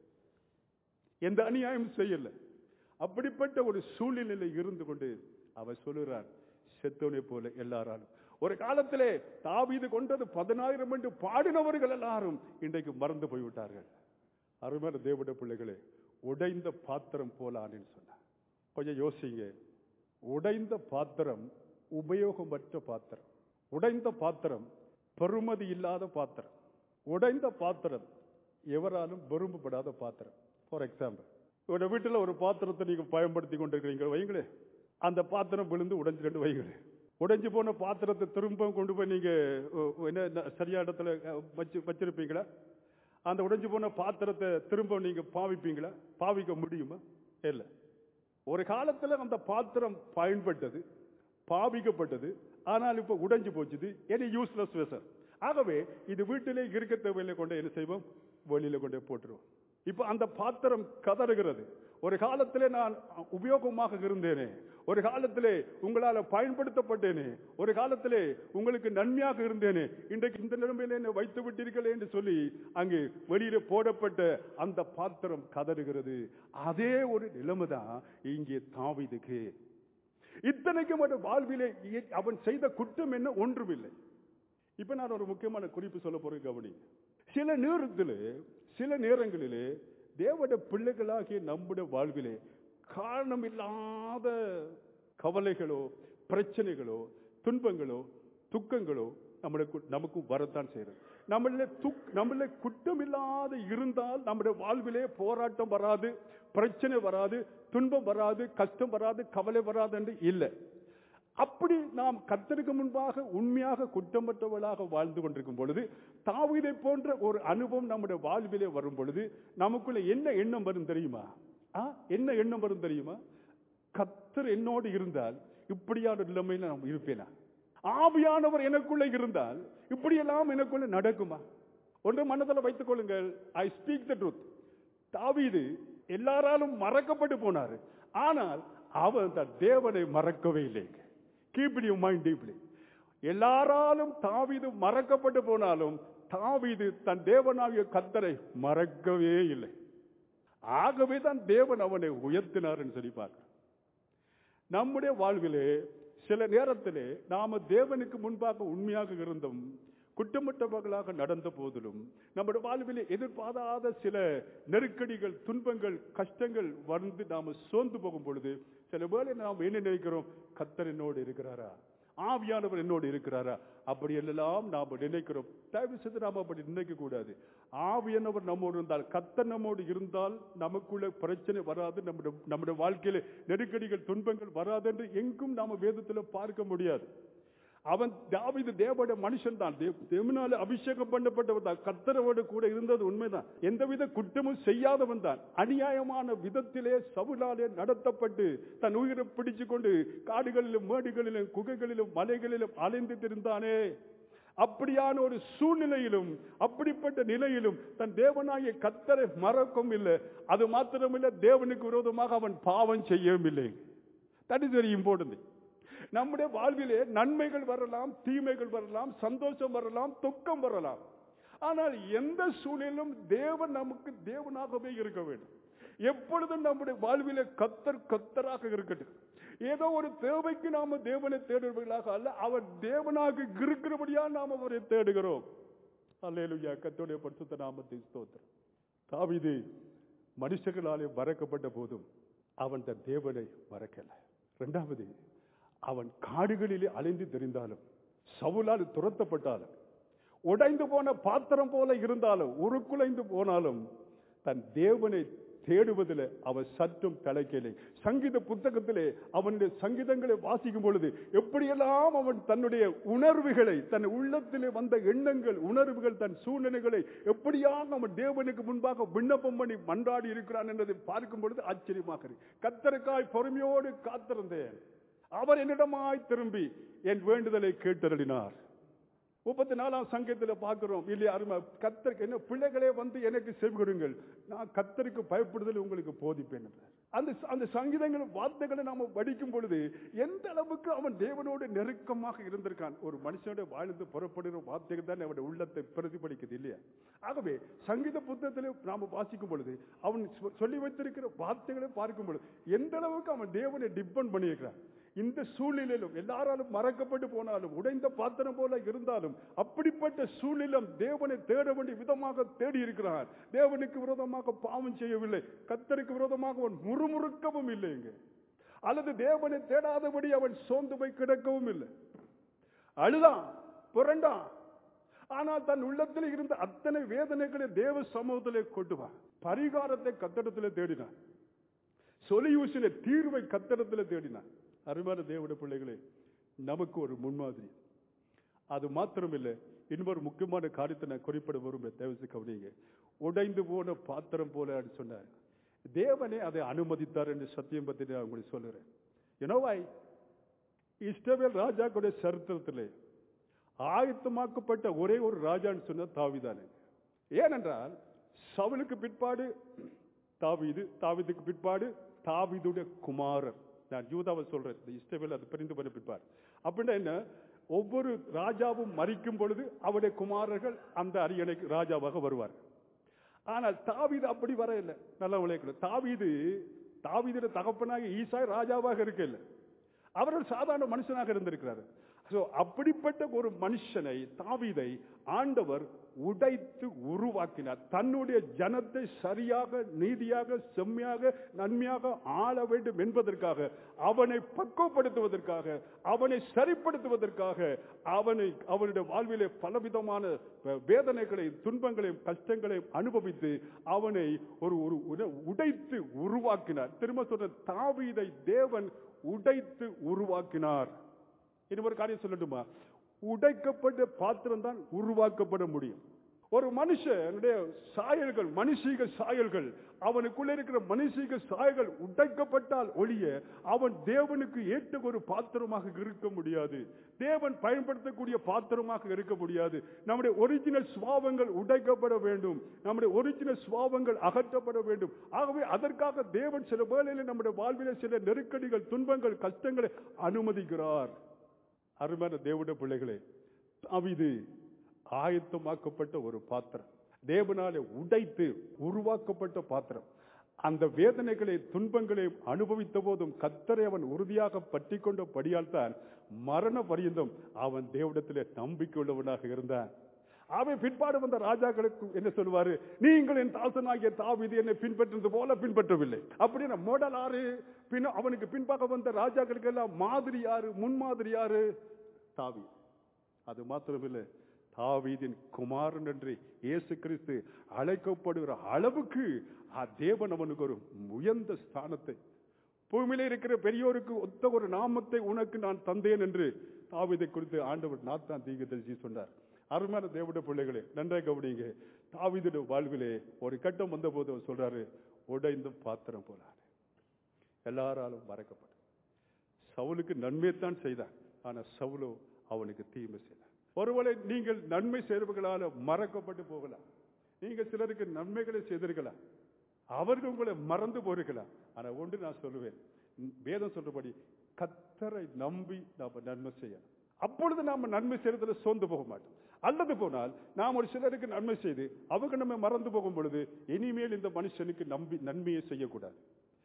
எந்த அநியாயம் செய்யல. அப்படிப்பட்ட ஒரு சூழ்நிலையில இருந்து கொண்டு அவர் சொல்லுகிறார், செத்தவனை போல எல்லாராலும். ஒரு காலத்திலே தாவீது கொண்டது பதினாயிரம் என்று பாடினவர்கள் எல்லாரும் இன்றைக்கு மறந்து போய்விட்டார்கள். அருமையான தேவனுடைய பிள்ளைகளே, உடைந்த பாத்திரம் போலான்னு சொன்னார். கொஞ்சம் யோசிங்க, உடைந்த பாத்திரம் உபயோகமற்ற பாத்திரம், உடைந்த பாத்திரம் பெறுமதி இல்லாத பாத்திரம், உடைந்த பாத்திரம் எவராலும் விரும்பப்படாத பாத்திரம். ஃபார் எக்ஸாம்பிள், உங்க வீட்டில் ஒரு பாத்திரத்தை நீங்க பயன்படுத்தி கொண்டிருக்கிறீங்க வைங்களே, அந்த பாத்திரம் விழுந்து உடைஞ்சு ரெண்டு வைங்களே, உடைஞ்சு போன பாத்திரத்தை திரும்ப கொண்டு போய் நீங்க என்ன சரியா இடத்துல வச்சு வச்சிருப்பீங்களா? அந்த உடைஞ்சு போன பாத்திரத்தை திரும்ப நீங்க பாவிப்பீங்களா? பாவிக்க முடியுமா? இல்லை. ஒரு காலத்துல அந்த பாத்திரம் பயன்பட்டது, பாவிக்கப்பட்டது, ஆனால் இப்ப உடைஞ்சு போச்சுது, எனி யூஸ்லெஸ் வெசல். ஆகவே இது வீட்டிலே இருக்க தேவையில்லை, கொண்டு என்ன செய்வோம்? வெளியில கொண்டே போட்டுருவோம். இப்ப அந்த பாத்திரம் கதறுகிறது. ஒரு காலத்திலே நான் உபயோகமாக இருந்தேனே, ஒரு காலத்திலே உங்களால் பயன்படுத்தப்பட்டேனே, ஒரு காலத்திலே உங்களுக்கு நன்மையாக இருந்தேனே, இன்றைக்கு இந்த நிலைமையில என்னை வைத்து விட்டீர்களே என்று சொல்லி அங்கு வெளியில போடப்பட்ட அந்த பாத்திரம் கதறுகிறது. அதே ஒரு நிலைமை தான் இங்கே தாவீதுக்கு. இத்தனைக்கும் அவன் வாழ்விலே அவன் செய்த குற்றம் என்ன? ஒன்றுமில்லை. இப்ப நான் ஒரு முக்கியமான குறிப்பு சொல்ல போறேன், கவனி. சில நேரத்தில் சில நேரங்களிலே தேவனுடைய பிள்ளைகளாகிய நம்முடைய வாழ்விலே காரணமில்லாத கவலைகளோ பிரச்சனைகளோ துன்பங்களோ துக்கங்களோ நம்மளுக்கு நமக்கு வரத்தான் செய்யறது. நம்மள துக் நம்மள குற்றம் இல்லாத இருந்தால் நம்முடைய வாழ்விலே போராட்டம் வராது, பிரச்சனை வராது, துன்பம் வராது, கஷ்டம் வராது, கவலை வராது என்று இல்லை. அப்படி நாம் கர்த்தருக்கு முன்பாக உண்மையாக குற்றமற்றவர்களாக வாழ்ந்து கொண்டிருக்கும் பொழுது, தாவீதை போன்ற ஒரு அனுபவம் நம்முடைய வாழ்விலே வரும் பொழுது நமக்குள்ள என்ன எண்ணம் வரும் தெரியுமா? என்ன எண்ணம் வரும் தெரியுமா? கர்த்தர் என்னோடு இருந்தால் இப்படியான நிலைமையில நாம் இருப்பேனா? ஆவியானவர் எனக்குள்ள இருந்தால் இப்படியெல்லாம் எனக்குள்ள நடக்குமா? ஒன்று மனதில் வைத்துக் கொள்ளுங்கள். I speak the truth. தாவீது எல்லாராலும் மறக்கப்பட்டு போனாரு, ஆனால் அவன் தன் தேவனை மறக்கவே இல்லை. Keep it in your mind deeply. எல்லாராலும் தாவீது மறக்கப்பட்டு போனாலும் தாவீது தன் தேவனாகிய கர்த்தரை மறக்கவே இல்லை. ஆகவே தான் தேவன் அவனை உயர்த்தினார் என்று சொல்லி பார்க்கிறோம். நம்முடைய வாழ்விலே சில நேரத்திலே நாம தேவனுக்கு முன்பாக உண்மையாக இருந்தும் குற்றமற்றவர்களாக நடந்த போதிலும் நம்முடைய வாழ்விலே எதிர்பாராத சில நெருக்கடிகள், துன்பங்கள், கஷ்டங்கள் வந்து நாம சோர்ந்து போகும் பொழுது சில வேளை நாம் என்ன நினைக்கிறோம்? கர்த்தர் என்னோடு இருக்கிறாரா? ஆவியானவர் என்னோடு இருக்கிறாரா? அப்படி எல்லாம் நாம் நினைக்கிறோம். தயவு செய்து நாம் அப்படி நினைக்க கூடாது. ஆவியானவர் நம்மோடு இருந்தால், கர்த்தர் நம்மோடு இருந்தால் நமக்குள்ள பிரச்சனை வராது, நம்முடைய நம்முடைய வாழ்க்கையில நெருக்கடிகள் துன்பங்கள் வராது என்று எங்கும் நாம வேதத்தில் பார்க்க முடியாது. அவன் தாவீது தேவனுடைய மனுஷன் தான், தேவனால அபிஷேகம் பண்ணப்பட்டவன் தான், கர்த்தரோடு கூட இருந்தது உண்மைதான். எந்தவித குற்றமும் செய்யாதவன் தான். அநியாயமான விதத்திலே சவுலாலே நடத்தப்பட்டு தன் உயிரை பிடிச்சு கொண்டு காடுகளிலும் மேடுகளிலும் குகைகளிலும் மலைகளிலும் அலைந்து திரிந்தானே. அப்படியான ஒரு சூழ்நிலையிலும் அப்படிப்பட்ட நிலையிலும் தன் தேவனாகிய கர்த்தரை மறக்கவும் இல்லை. அது மாத்திரமில்லை, தேவனுக்கு விரோதமாக அவன் பாவம் செய்யவும் இல்லை. That is very important. நம்முடைய வாழ்விலே நன்மைகள் வரலாம், தீமைகள் வரலாம், சந்தோஷம் வரலாம், துக்கம் வரலாம். ஆனால் எந்த சூழலிலும் தேவன் நமக்கு தேவனாகவே இருக்க வேண்டும். எப்பொழுதும் நம்முடைய வாழ்விலே கர்த்தர் கர்த்தராக இருக்கட்டும். ஏதோ ஒரு தேவைக்கு நாம தேவனை தேடுவர்களாக அல்ல, அவர் தேவனாக இருக்கிறபடியா நாம் அவரை தேடுகிறோம். அல்லேலூயா, கர்த்தருடைய பரிசுத்த நாமத்தை ஸ்தோத்திரம். தாவீது மனுஷர்களாலே மறக்கப்பட்ட போதும் அவன் தன் தேவனை மறக்கல. இரண்டாவது, அவன் காடுகளிலே அலைந்து தெரிந்தாலும், சவுலால் துரத்தப்பட்டாலும், உடைந்து போன பாத்திரம் போல இருந்தாலும், உருக்குலைந்து போனாலும் தன் தேவனை தேடுவதில் அவன் சற்றும் தலைக்கலை. சங்கீத புத்தகத்திலே அவனுடைய சங்கீதங்களை வாசிக்கும் பொழுது எப்படியெல்லாம் அவன் தன்னுடைய உணர்வுகளை, தன் உள்ளத்திலே வந்த எண்ணங்கள், உணர்வுகள், தன் சூழ்நிலைகளை எப்படியாக அவன் தேவனுக்கு முன்பாக விண்ணப்பம் பண்ணி மன்றாடி இருக்கிறான் என்பதை பார்க்கும் பொழுது ஆச்சரியமாக இருக்கு. கர்த்தருக்காய் பொறுமையோடு காத்திருந்தேன், அவர் என்னிடமாய் திரும்பி என் வேண்டுதலை கேட்டருளினார். முப்பத்தி நாலாம் சங்கீதத்தில் பார்க்கிறோம் இல்லையா? அருமை, கர்த்தருக்கு என்ன பிள்ளைகளே வந்து எனக்கு செவிகொடுங்கள், நான் கர்த்தருக்கு பயப்படுதல் உங்களுக்கு போதிப்பேன். அந்த அந்த சங்கீதங்கள் வார்த்தைகளை நாம படிக்கும் பொழுது எந்த அளவுக்கு அவன் தேவனோடு நெருக்கமாக இருந்திருக்கான். ஒரு மனுஷனோட வாழ்ந்து புறப்படுகிற வார்த்தைகள் தான் அவனுடைய உள்ளத்தை பிரதிபலிக்குது இல்லையா? ஆகவே சங்கீத புத்தகத்திலே நாம வாசிக்கும் பொழுது அவன் சொல்லி வைத்திருக்கிற வார்த்தைகளை பார்க்கும் பொழுது எந்த அளவுக்கு அவன் தேவனை டிபெண்ட் பண்ணியிருக்கிறான். இந்த சூழ்நிலையிலும் எல்லாராலும் மறக்கப்பட்டு போனாலும், உடைந்த பாத்திரம் போல இருந்தாலும், அப்படிப்பட்ட சூழ்நிலும் தேவனை தேட வேண்டிய விதமாக தேடி இருக்கிறான். தேவனுக்கு விரோதமாக பாவம் செய்யவில்லை, கர்த்தருக்கு விரோதமாக அவன் முறுமுறுக்கவும் இல்லைங்க. அல்லது தேவனை தேடாதபடி அவன் சோர்ந்து போய் கிடக்கவும் இல்லை. அழுதான், புரண்டான். ஆனால் தன் உள்ளத்தில் இருந்த அத்தனை வேதனைகளை தேவ சமூகத்திலே கொண்டுவான். பரிகாரத்தை கர்த்தரிடத்திலே தேடினான். சொல்யூஷனை, தீர்வை கர்த்தரிடத்திலே தேடினான். அருமையான தேவனுடைய பிள்ளைகளே, நமக்கு ஒரு முன்மாதிரி. அது மாத்திரமில்லை, இன்னொரு முக்கியமான காரியத்தை நான் குறிப்பிட விரும்புகிறேன், தயவு கவனிங்க. உடைந்து போன பாத்திரம் போல சொன்னார், தேவனே அதை அனுமதித்தார் என்று சத்தியம் பற்றி நான் உங்களுக்கு சொல்லுறேன். யூனோவாய், இஸ்ரவேல் ராஜாக்களுடைய சரித்திரத்திலே ஆயத்தமாக்கப்பட்ட ஒரே ஒரு ராஜான்னு சொன்ன தாவீதானே. ஏனென்றால் சவுலுக்கு பிற்பாடு தாவீது, தாவீதுக்கு பிற்பாடு தாவீதுடைய குமாரர். நான் யூதாவை சொல்றேன், இஸ்ரவேல் அது பிரிந்து பண்ண பிற்பாடு. அப்படின்னா என்ன, ஒவ்வொரு ராஜாவும் மரிக்கும் பொழுது அவருடைய குமாரர்கள் அந்த அரியணைக்கு ராஜாவாக வருவார். ஆனால் தாவீது அப்படி வர இல்லை. நல்ல உழைக்கல. தாவீது தாவீதுடைய தகப்பனாக ஈசாய் ராஜாவாக இருக்க இல்லை, அவர்கள் சாதாரண மனுஷனாக இருந்திருக்கிறார். அப்படிப்பட்ட ஒரு மனுஷனை, தாவீதை ஆண்டவர் உடைத்து உருவாக்கினார். தன்னுடைய ஜனத்தை சரியாக, நீதியாக, செம்மையாக, நன்மையாக ஆள வேண்டும் என்பதற்காக, அவனை பக்குவப்படுத்துவதற்காக, அவனை சரிப்படுத்துவதற்காக, அவனை அவனுடைய வாழ்விலே பலவிதமான வேதனைகளையும் துன்பங்களையும் கஷ்டங்களையும் அனுபவித்து அவனை ஒரு ஒரு உடைத்து உருவாக்கினார். திரும்ப சொல்ற, தாவீதை தேவன் உடைத்து உருவாக்கினார். இன்னொரு காரியம் சொல்லட்டுமா? உடைக்கப்பட்ட பாத்திரம் தான் உருவாக்கப்பட முடியும். ஒரு மனுஷனுடைய சாயல்கள், மனுஷீக சாயல்கள், அவனுக்குள்ள இருக்கிற மனுஷீக சாயல்கள் உடைக்கப்பட்டால் ஒழிய அவன் தேவனுக்கு ஏற்ற ஒரு பாத்திரமாக இருக்க முடியாது. தேவன் பயன்படுத்தக்கூடிய பாத்திரமாக இருக்க முடியாது. நம்முடைய ஒரிஜினல் சுபாவங்கள் உடைக்கப்பட வேண்டும், நம்முடைய ஒரிஜினல் சுபாவங்கள் அகற்றப்பட வேண்டும். ஆகவே அதற்காக தேவன் சில வேளையில் நம்முடைய வாழ்விலே சில நெருக்கடிகள், துன்பங்கள், கஷ்டங்களை அனுமதிக்கிறார். அருமையான தேவனுடைய பிள்ளைகளே, தாவீது ஆயத்தமாக்கப்பட்ட ஒரு பாத்திரம், தேவனாலே உடைத்து உருவாக்கப்பட்ட பாத்திரம். அந்த வேதனைகளை, துன்பங்களை அனுபவித்த போதும் கர்த்தரை அவன் உறுதியாக பற்றி கொண்ட படியால் தான் மரண பரியந்தம் அவன் தேவனிடத்திலே நம்பிக்கை உள்ளவனாக இருந்தான். அவன் பிற்பாடு வந்த ராஜாக்களுக்கு என்ன சொல்வாரு? நீங்கள் என் தாசனாகிய தாவீது என்னை பின்பற்றது போல பின்பற்றவில்லை அப்படின்னு மோடல் ஆறு. பின் அவனுக்கு பின்பாக வந்த ராஜாக்களுக்கு எல்லாம் மாதிரி யாரு, முன்மாதிரி யாரு? தாவீது. அது மாத்திரமில்லை, தாவீதின் குமாரன் என்று இயேசு கிறிஸ்து அழைக்கப்படுகிற அளவுக்கு தேவன் அவனுக்கு ஒரு உயர்ந்த ஸ்தானத்தை, பூமியில இருக்கிற பெரியோருக்கு ஒத்த ஒரு நாமத்தை உனக்கு நான் தந்தேன் என்று தாவீதை குறித்து ஆண்டவர் நாத்தான் தீர்க்கதரிசி சொன்னார். அருமையான தேவனுடைய பிள்ளைகளே, நன்றாக கவனிங்க. தாவீதுடைய வாழ்விலே ஒரு கட்டம் வந்த போது அவர் சொல்றாரு, உடைந்த பாத்திரம் போலாரு, எல்லாராலும் மறக்கப்படும். சவுலுக்கு நன்மையைத்தான் செய்தான், ஆனா சவுலோ அவனுக்கு தீமை செய்தான். ஒருவேளை நீங்கள் நன்மை செய்வர்களால மறக்கப்பட்டு போகலாம். நீங்க சிலருக்கு நன்மைகளை செய்திருக்கலாம், அவர்கள் உங்களை மறந்து போயிருக்கலாம். ஆனா ஒன்று நான் சொல்லுவேன், வேதம் சொல்றபடி கர்த்தரை நம்பி நாம நன்மை செய்யணும். அப்பொழுது நாம நன்மை செய்யறதுல சோர்ந்து போக மாட்டோம். அல்லது போனால் நாம் ஒரு சிலருக்கு நன்மை செய்து அவங்க நம்ம மறந்து போகும் பொழுது இனிமேல் இந்த மனுஷனுக்கு நம்பி நன்மையை செய்யக்கூடாது,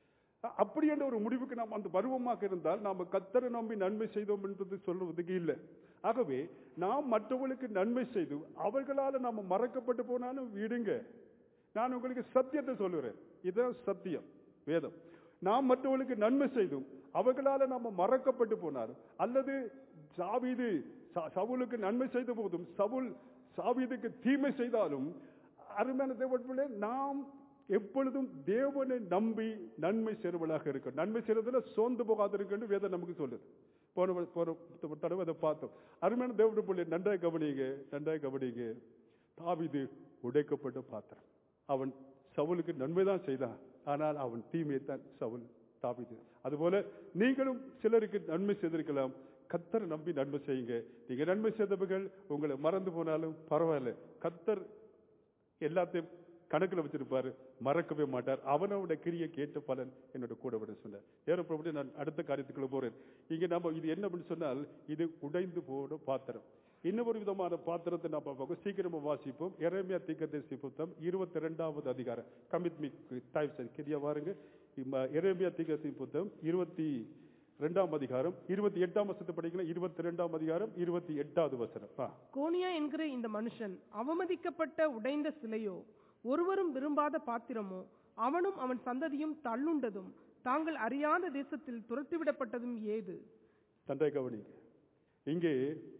அப்படி என்ற ஒரு முடிவுக்கு நாம் அந்த பருவமாக இருந்தால் நாம கர்த்தரை நம்பி நன்மை செய்தோம் என்பது சொல்வதுக்கு இல்லை. ஆகவே நாம் மற்றவர்களுக்கு நன்மை செய்து அவர்களால் நாம மறக்கப்பட்டு போனாலும் விடுங்க. நான் உங்களுக்கு சத்தியத்தை சொல்லுறேன், இதுதான் சத்தியம், வேதம். நாம் மற்றவர்களுக்கு நன்மை செய்தும் அவர்களால நாம மறக்கப்பட்டு போனாலும், அல்லது தாவீது சவுலுக்கு நன்மை செய்த போதும் சவுல் தாவீதுக்கு தீமை செய்தாலும், அருமையான தேவனே, நாம் எப்பொழுதும் தேவனை நம்பி நன்மை செய்வதாக இருக்க, நன்மை செய்வதில் சோர்ந்து போகாது இருக்கு வேதம் நமக்கு சொல்லுது. போன போன தடவை அதை பார்த்தோம். அருமையான தேவனுடைய பிள்ளை, நன்றாக கவனிங்க, நன்றாக கவனிங்க. தாவீது உடைக்கப்பட்ட பாத்திரம். அவன் சவுலுக்கு நன்மைதான் செய்தான், ஆனால் அவன் தீமையை தான் சவுல் தாவீது. அதுபோல நீங்களும் சிலருக்கு நன்மை செய்திருக்கலாம், கர்த்தரை நம்பி நன்மை செய்யுங்க. நீங்க நன்மை செய்தவர்கள் உங்களை மறந்து போனாலும் பரவாயில்ல, கர்த்தர் எல்லாத்தையும் கணக்கில் வச்சிருப்பாரு, மறக்கவே மாட்டார். அவனோட கிரியை கேட்ட பலன் என்னோட கூட விட சொன்னார். ஏறப்படி நான் அடுத்த காரியத்துக்குள்ள போறேன். இங்க நம்ம இது என்ன அப்படின்னு சொன்னால், இது உடைந்து போன பாத்திரம். இன்னொரு விதமான பாத்திரத்தை நம்ம பார்ப்போம். சீக்கிரமா வாசிப்போம். எரேமியா தீர்க்கதரிசி புத்தகம் இருபத்தி ரெண்டாவது அதிகாரம். கமிட் மீ டைம் சார் கிரியா வாருங்க. எரேமியா தீர்க்கதரிசி புத்தகம் இருபத்தி இரண்டாம் அதிகாரம் இருபத்தி எட்டாம் வசனத்தை படிக்கலாம். இருபத்தி இரண்டாம் அதிகாரம் இருபத்தி எட்டாவது வசனம். கோனியா என்கிற இந்த மனுஷன் அவமதிக்கப்பட்ட உடைந்த சிலையோ, ஒருவரும் விரும்பாத பாத்திரமோ, அவனும் அவன் சந்ததியும் தள்ளுண்டதும் தாங்கள் அறியாத தேசத்தில் துரத்திவிடப்பட்டதும் ஏது? தந்தை கவனிங்க, இங்கே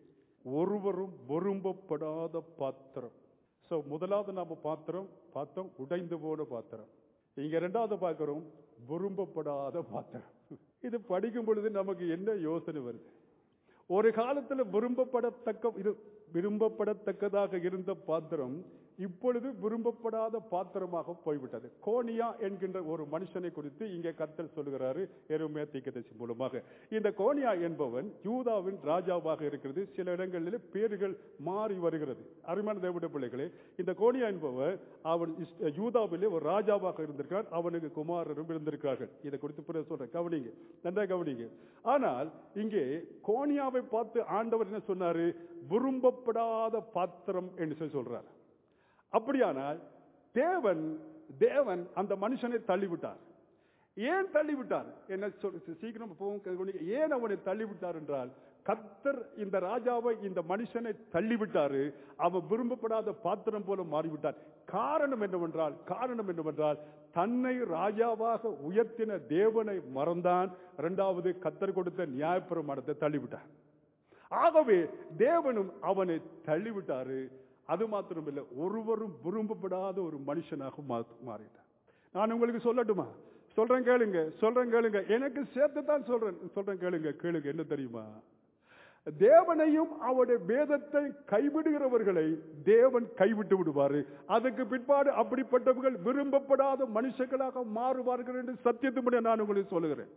ஒருவரும் விரும்பப்படாத பாத்திரம். சோ முதலாவது நாம பாத்திரம் பார்த்தோம், உடைந்து போன பாத்திரம். இங்க இரண்டாவது பார்க்கிறோம், விரும்பப்படாத பாத்திரம். இது படிக்கும் பொழுது நமக்கு என்ன யோசனை வருது? ஒரு காலத்துல விரும்பப்படத்தக்க இது விரும்பப்படத்தக்கதாக இருந்த பாத்திரம் இப்பொழுது விரும்பப்படாத பாத்திரமாக போய்விட்டது. கோனியா என்கின்ற ஒரு மனுஷனை குறித்து இங்கே கர்த்தர் சொல்லுகிறாரு எரேமியா தீர்க்கதரிசி மூலமாக. இந்த கோனியா என்பவன் யூதாவின் ராஜாவாக இருக்கிறது. சில இடங்களில் பேர்கள் மாறி வருகிறது. அருமையான தேவனுடைய பிள்ளைகளே, இந்த கோனியா என்பவர் அவன் யூதாவிலே ஒரு ராஜாவாக இருந்திருக்கார். அவனுக்கு குமாரரும் இருந்திருக்கார்கள். இதை குறித்து பிறகு சொல்றேன், கவனிங்க, நன்றாக கவனிங்க. ஆனால் இங்கே கோனியாவை பார்த்து ஆண்டவர் என்ன சொன்னாரு? விரும்பப்படாத பாத்திரம் என்று சொல்லி சொல்றார். அப்படியானால் தேவன் தேவன் அந்த மனுஷனை தள்ளிவிட்டார். ஏன் தள்ளிவிட்டார்? என்ன சீக்கிரம் போகும். ஏன் அவனை தள்ளிவிட்டார் என்றால், கர்த்தர் இந்த ராஜாவை இந்த மனுஷனை தள்ளிவிட்டாரு. அவன் விரும்பப்படாத பாத்திரம் போல மாறிவிட்டார். காரணம் என்னவென்றால் காரணம் என்னவென்றால் தன்னை ராஜாவாக உயர்த்தின தேவனை மறந்தான். இரண்டாவது, கர்த்தர் கொடுத்த நியாயப்பிரமாணத்தை தள்ளிவிட்டார். ஆகவே தேவனும் அவனை தள்ளிவிட்டாரு. அது மாத்திரமில்லை, ஒருவரும் விரும்பப்படாத ஒரு மனுஷனாக மாறிட்டார். நான் உங்களுக்கு சொல்லட்டுமா? சொல்றேன் கேளுங்க, சொல்றேன் கேளுங்க, எனக்கு சேர்த்து தான் சொல்றேன் சொல்றேன் கேளுங்க கேளுங்க என்ன தெரியுமா? தேவனையும் அவருடைய வேதத்தை கைவிடுகிறவர்களை தேவன் கைவிட்டு விடுவாரு. அதுக்கு பிற்பாடு அப்படிப்பட்டவர்கள் விரும்பப்படாத மனுஷர்களாக மாறுவார்கள் என்று சத்தியத்தின்படி நான் உங்களுக்கு சொல்லுகிறேன்.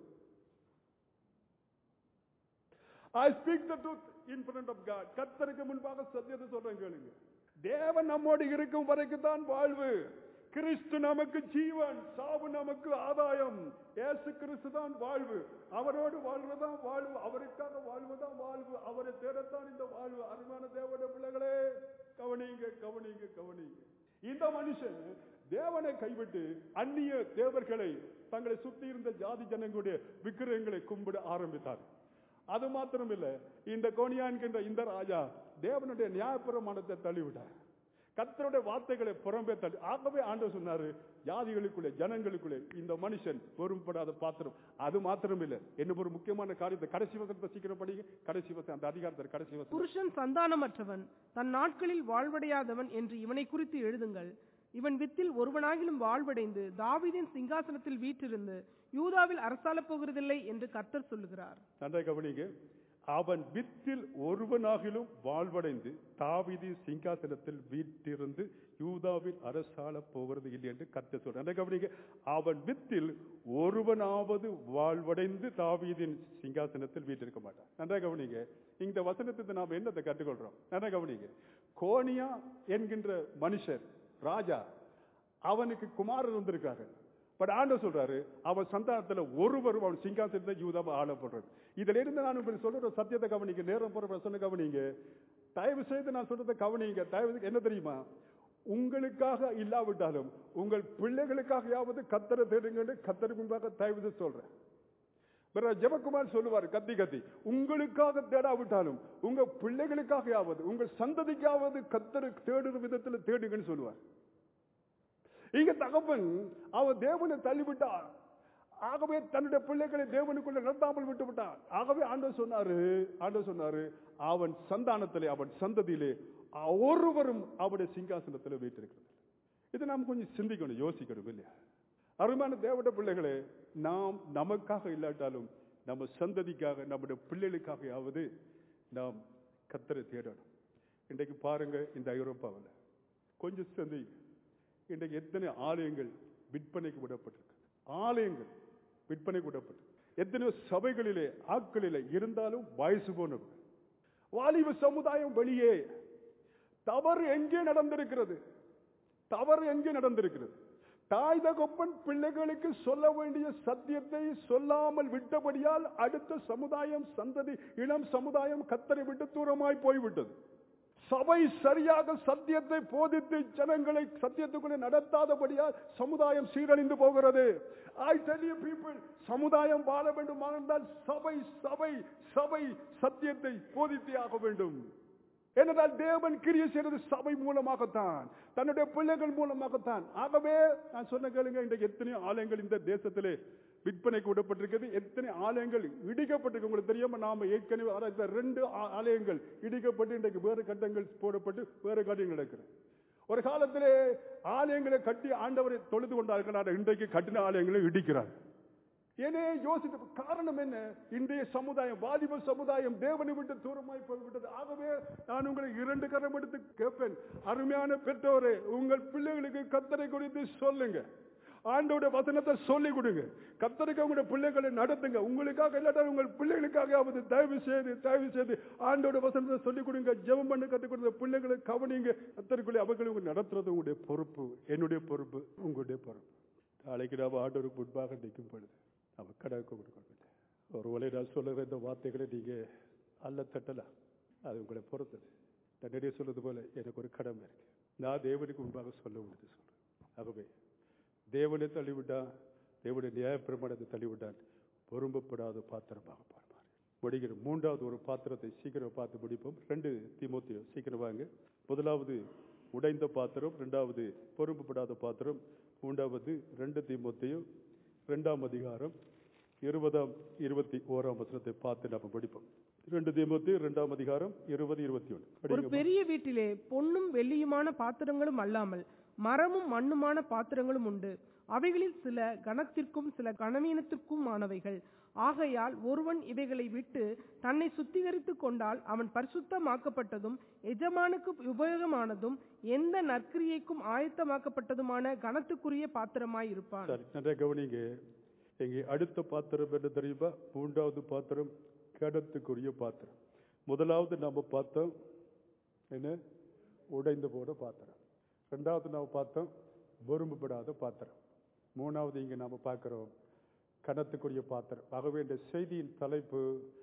I speak the truth in front of God. கர்த்தருக்கு முன்பாக சத்தியத்தை சொல்றேன் கேளுங்க. தேவன் நம்மோடு இருக்கும் வரைக்கும் தான் வாழ்வு. கிறிஸ்து நமக்கு ஜீவன், சாவு நமக்கு ஆதாயம். இயேசு கிறிஸ்து தான் வாழ்வு. அவரோடு வாழ்வதுதான் வாழ்வு, அவருக்காக வாழ்வதுதான் வாழ்வு, அவரை தேடத்தான் இந்த வாழ்வு. அருமையான தேவனுடைய பிள்ளைகளே, கவனிங்க கவனிங்க கவனிங்க. இந்த மனுஷன் தேவனை கைவிட்டு அந்நிய தேவர்களை, தங்களை சுற்றி இருந்த ஜாதி ஜனங்களுடைய விக்கிரகங்களை கும்பிட ஆரம்பித்தார். அது மாத்திரம் இல்ல, இந்த கோனியா என்கின்ற இந்த ராஜா தேவனுடைய நியாயப்பிரமாணத்தை தள்ளிவிட்டார். கர்த்தருடைய வார்த்தைகளை புறம்பே தள்ளி. ஆகவே ஆண்டவர் சொன்னாரு, ஜாதிகளுக்குள்ளே ஜனங்களுக்குள்ளே இந்த மனுஷன் பொறுப்படாத பாத்திரம். அது மாத்திரம் இல்ல, என்ன ஒரு முக்கியமான காரியத்தை கடைசி வசனத்தை சீக்கிரம் படிங்க. கடைசி வசனம், அந்த அதிகாரத்தில் கடைசி வசனம். புருஷன் சந்தானமற்றவன், தன் நாட்களில் வாழ்வடையாதவன் என்று இவனை குறித்து எழுதுங்கள். இவன் வித்தில் ஒருவனாகிலும் வாழ்வடைந்து தாவீதின் சிங்காசனத்தில் வீற்றிருந்து யூதாவில் அரசாளப் போகிறதில்லை என்று கர்த்தர் சொல்லுகிறார். நன்றாக கவனிங்க. அவன் வித்தில் ஒருவனாகிலும் வாழ்வடைந்து தாவீதின் சிங்காசனத்தில் வீற்றிருந்து யூதாவில் அரசாள போகிறது இல்லை என்று கர்த்தர் சொல்றார். கவனிங்க, அவன் வித்தில் ஒருவனாவது வாழ்வடைந்து தாவீதின் சிங்காசனத்தில் வீற்றிருக்க மாட்டான். நன்றாக கவனிங்க. இந்த வசனத்தை நாம் என்னத்தை கற்றுக்கொள்றோம்? நன்றாக கவனிங்க. கோனியா என்கின்ற மனுஷர் ராஜா, அவனுக்கு குமாரர் வந்திருக்காரு. பட் ஆண்டவர் சொல்றாரு, அவன் சந்தானத்துல ஒருவரும் அவன் சிங்காசனத்தை யூதாவை ஆளப்படுறது. இதுல இருந்து நான் உங்களுக்கு சொல்ற சத்தியத்தை கவனிங்க. நேரம் போற சொன்ன கவனிங்க. தயவு செய்து நான் சொல்றதை கவனிங்க. தயவு என்ன தெரியுமா, உங்களுக்காக இல்லாவிட்டாலும் உங்கள் பிள்ளைகளுக்காகயாவது கத்தரை தேடுங்க. கத்தருக்கு முன்பாக தயவு செய்து சொல்றேன். ஜெபக்குமார் சொல்லுவார் கத்தி கத்தி, உங்களுக்காக தேடாவிட்டாலும் உங்க பிள்ளைகளுக்காகயாவது உங்கள் சந்ததிக்காவது கத்தரை தேடுற விதத்துல தேடுங்கன்னு சொல்லுவார். இங்க தகப்பன் அவன் தேவனை தள்ளிவிட்டார். ஆகவே தன்னுடைய பிள்ளைகளை தேவனுக்குள்ள நடத்தாமல் விட்டு விட்டார். ஆகவே ஆண்டவர் சொன்னாரு ஆண்டவர் சொன்னாரு அவன் சந்தானத்திலே அவன் சந்ததியிலே ஒருவரும் அவருடைய சிங்காசனத்தில் வீட்டிருக்கிறது. இதை நாம் கொஞ்சம் சிந்திக்கணும், யோசிக்கணும் இல்லையா? அருமையான தேவனுடைய பிள்ளைகளே, நாம் நமக்காக இல்லாட்டாலும் நம்ம சந்ததிக்காக நம்முடைய பிள்ளைகளுக்காகயாவது நாம் கர்த்தரை தேடணும். இன்றைக்கு பாருங்க, இந்த ஐரோப்பாவில் கொஞ்சம் சிந்தி, இன்றைக்கு எத்தனை ஆலயங்கள் விற்பனைக்கு விடப்பட்டிருக்கு. ஆலயங்கள் விற்பனைக்கு விடப்பட்டு எத்தனையோ சபைகளிலே ஆட்களிலே இருந்தாலும் வயசு போனவர்கள், வாலிப சமுதாயம் வெளியே. தவறு எங்கே நடந்திருக்கிறது? தவறு எங்கே நடந்திருக்கிறது? தாய் தகப்பன் பிள்ளைகளுக்கு சொல்ல வேண்டிய சத்தியத்தை சொல்லாமல் விட்டபடியால் அடுத்த சமுதாயம், சந்ததி, இளம் சமுதாயம் கர்த்தரை விட்டு தூரமாய் போய்விட்டது. சபை சரியாக சத்தியத்தை போதித்து ஜனங்களை சத்தியத்துக்குள்ளே நடத்தாதபடியால் சமுதாயம் சீரழிந்து போகிறது. I tell you people, சமுதாயம் வாழ வேண்டும் என்றால் சபை சபை சபை சத்தியத்தை போதித்தே ஆக வேண்டும். ஏனென்றால் தேவன் கிரியை செய்வது சபை மூலமாகத்தான், தன்னுடைய பிள்ளைகள் மூலமாகத்தான். ஆகவே நான் சொன்ன கேளுங்க, இன்றைக்கு எத்தனை ஆலயங்கள் இந்த தேசத்திலே விற்பனைக்கு விடப்பட்டிருக்கிறது, எத்தனை ஆலயங்கள் இடிக்கப்பட்டிருக்கு. உங்களுக்கு தெரியாம நாம ஏற்கனவே ரெண்டு ஆலயங்கள் இடிக்கப்பட்டு இன்றைக்கு வேறு கட்டங்கள் போடப்பட்டு வேறு காரியங்கள் நடக்கிறது. ஒரு காலத்திலே ஆலயங்களை கட்டி ஆண்டவரை தொழுது கொண்டார்கள், இன்றைக்கு கட்டின ஆலயங்களை இடிக்கிறார். ஏனே யோசித்த காரணம் என்ன? இன்றைய சமுதாயம், வாலிப சமுதாயம் தேவனை விட்டு தூரமாய் போய்விட்டது. ஆகவே நான் உங்களை இரண்டு கரம் எடுத்து கேட்பேன், அருமையான பெற்றோரே, உங்கள் பிள்ளைகளுக்கு கர்த்தரை குறித்து சொல்லுங்க. ஆண்டோட வசனத்தை சொல்லிக் கொடுங்க. கர்த்தருக்கு உங்களுடைய பிள்ளைகளை நடத்துங்க. உங்களுக்காக இல்லாட்டா உங்கள் பிள்ளைகளுக்காக தயவு செய்து தயவு செய்து ஆண்டோட வசனத்தை சொல்லிக் கொடுங்க. ஜெபம் பண்ண கற்றுக் கொடுத்த பிள்ளைகளை கவனிங்க. கர்த்தருக்குள்ளே அவர்களை உங்க நடத்துறது உங்களுடைய பொறுப்பு, என்னுடைய பொறுப்பு, உங்களுடைய பொறுப்பு. நாளைக்கு நாம் ஆண்டோருக்கு முன்பாக நிற்கும் பொழுது நம்ம கடவுளுக்கு கொடுக்கணும். ஒரு வேளை நான் சொல்லுகிற இந்த வார்த்தைகளை நீங்க அல்ல தட்டலாம், அது உங்களை பொறுத்தது. நான் நிறைய சொல்றது போல எனக்கு ஒரு கடமை இருக்கு. நான் தேவனுக்கு முன்பாக சொல்ல முடியாது சொல்றேன். ஆகவே தேவனை தள்ளிவிட்டான், தேவனுடைய நியாய பிரமாணத்தை தள்ளிவிட்டான், பொறும்பப்படாத பாத்திரமாக பார்ப்பார். முடிகிற மூன்றாவது ஒரு பாத்திரத்தை சீக்கிரம் பார்த்து முடிப்போம். ரெண்டு தீமோத்தேயு சீக்கிரம் வாங்க. முதலாவது உடைந்த பாத்திரம், இரண்டாவது பொறும்பப்படாத பாத்திரம், மூன்றாவது ரெண்டு தீமோத்தேயு இரண்டாம் அதிகாரம் இருபதாம் இருபத்தி ஓராம் வசனத்தை பார்த்து நம்ம படிப்போம். இரண்டு தீமோத்தேயு இரண்டாம் அதிகாரம் இருபது இருபத்தி ஒன்று. ஒரு பெரிய வீட்டிலே பொன்னும் வெள்ளியுமான பாத்திரங்களும் அல்லாமல் மரமும் மண்ணுமான பாத்திரங்களும் உண்டு. அவைகளில் சில கனத்திற்கும் சில கனவீனத்திற்கும் ஆனவைகள். ஆகையால் ஒருவன் இவைகளை விட்டு தன்னை சுத்திகரித்துக் கொண்டால் அவன் பரிசுத்தமாக்கப்பட்டதும் எஜமானுக்கு உபயோகமானதும் எந்த நற்கிரியைக்கும் ஆயத்தமாக்கப்பட்டதுமான கனத்துக்குரிய பாத்திரமாய் இருப்பான். கவனிங்க, எங்கே அடுத்த பாத்திரம் என்ன தெரியுமா? மூன்றாவது பாத்திரம் கனத்துக்குரிய பாத்திரம். முதலாவது நாம பார்த்தோம் என்ன? உடைந்து போன பாத்திரம். ரெண்டாவது நாம் பார்த்தோம் பொறும்பப்படாத பாத்திரம். மூணாவது இங்க நாம பார்க்கிறோம் கனத்துக்குரிய பாத்திரம். ஆகவே இந்த செய்தியின் தலைப்பு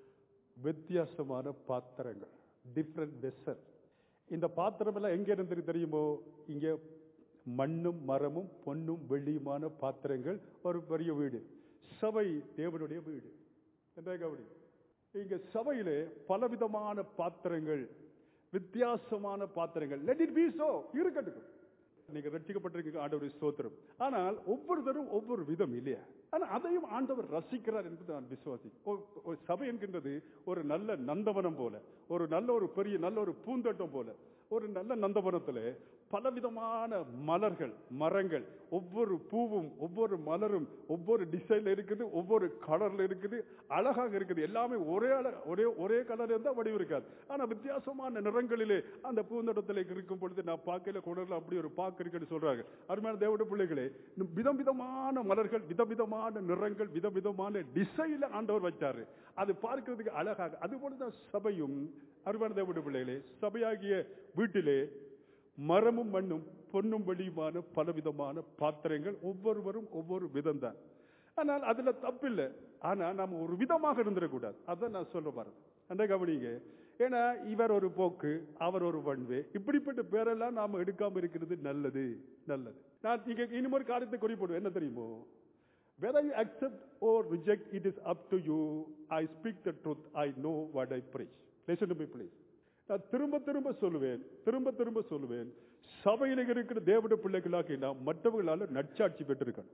வித்தியாசமான பாத்திரங்கள், டிஃப்ரெண்ட் வெசல். இந்த பாத்திரம் எல்லாம் எங்க இருந்து தெரியுமோ? இங்க மண்ணும் மரமும் பொன்னும் வெள்ளியுமான பாத்திரங்கள். ஒரு பெரிய வீடு, சபை தேவனுடைய வீடு. என்ற கவனி, இங்க சபையிலே பலவிதமான பாத்திரங்கள் வித்தியாசமான பாத்திரங்கள். let it be so, இருக்கட்டும். நீங்க ரட்சிக்கப்பட்டிருக்கீங்க, ஆண்டவருடைய ஸ்தோத்திரம். ஆனால் ஒவ்வொருத்தரும் ஒவ்வொரு விதம் இல்லையா? ஆனா அதையும் ஆண்டவர் ரசிக்கிறார் என்பது நான் விசுவாசி. ஒரு சபை என்கின்றது ஒரு நல்ல நந்தவனம் போல, ஒரு நல்ல ஒரு பெரிய நல்ல ஒரு பூந்தோட்டம் போல. ஒரு நல்ல நந்தவனத்தில் பலவிதமான மலர்கள், மரங்கள், ஒவ்வொரு பூவும் ஒவ்வொரு மலரும் ஒவ்வொரு டிசைன்ல இருக்குது, ஒவ்வொரு கலர்ல இருக்குது, அழகாக இருக்குது. எல்லாமே ஒரே ஒரே ஒரே கலர் இருந்தால் வடிவு இருக்காது. ஆனா வித்தியாசமான நிறங்களிலே அந்த பூந்தோட்டத்தில் இருக்கும் பொழுது நான் பார்க்கல குணர்ல அப்படி ஒரு பாக்கு இருக்குன்னு சொல்றாங்க. அருமையான தேவனுடைய பிள்ளைகளே, விதம் விதமான மலர்கள், விதவிதமான நிறங்கள், விதவிதமான டிசைன்ல ஆண்டவர் வச்சாரு. அது பார்க்கிறதுக்கு அழகாக. அதுபோலதான் சபையும். அருமையான தேவனுடைய பிள்ளைகளே, சபையாகிய வீட்டிலே மரமும் மண்ணும் பொன்னும் வெளியுமான பலவிதமான பாத்திரங்கள், ஒவ்வொருவரும் ஒவ்வொரு விதம் தான். ஆனால் அதுல தப்பில்லை. ஆனா நம்ம ஒரு விதமாக இருந்துடக்கூடாது. அதான் நான் சொல்ல பாருங்க, அந்த கவனிங்க. ஏன்னா இவர் ஒரு போக்கு, அவர் ஒரு வன்வே, இப்படிப்பட்ட பேரெல்லாம் நாம எடுக்காம இருக்கிறது நல்லது நல்லது. நான் இங்க இன்னும் ஒரு காரியத்தை குறிப்பிடுவேன். என்ன தெரியுமோ? whether you accept or reject, it is up to you. I speak the truth, I know what I preach. Listen to me please. நான் திரும்ப திரும்ப சொல்லுவேன், திரும்ப திரும்ப சொல்லுவேன், சபையில் இருக்கிற தேவனுடைய பிள்ளைகளாக நாம் மற்றவர்களால நற்சாட்சி பெற்றிருக்கணும்.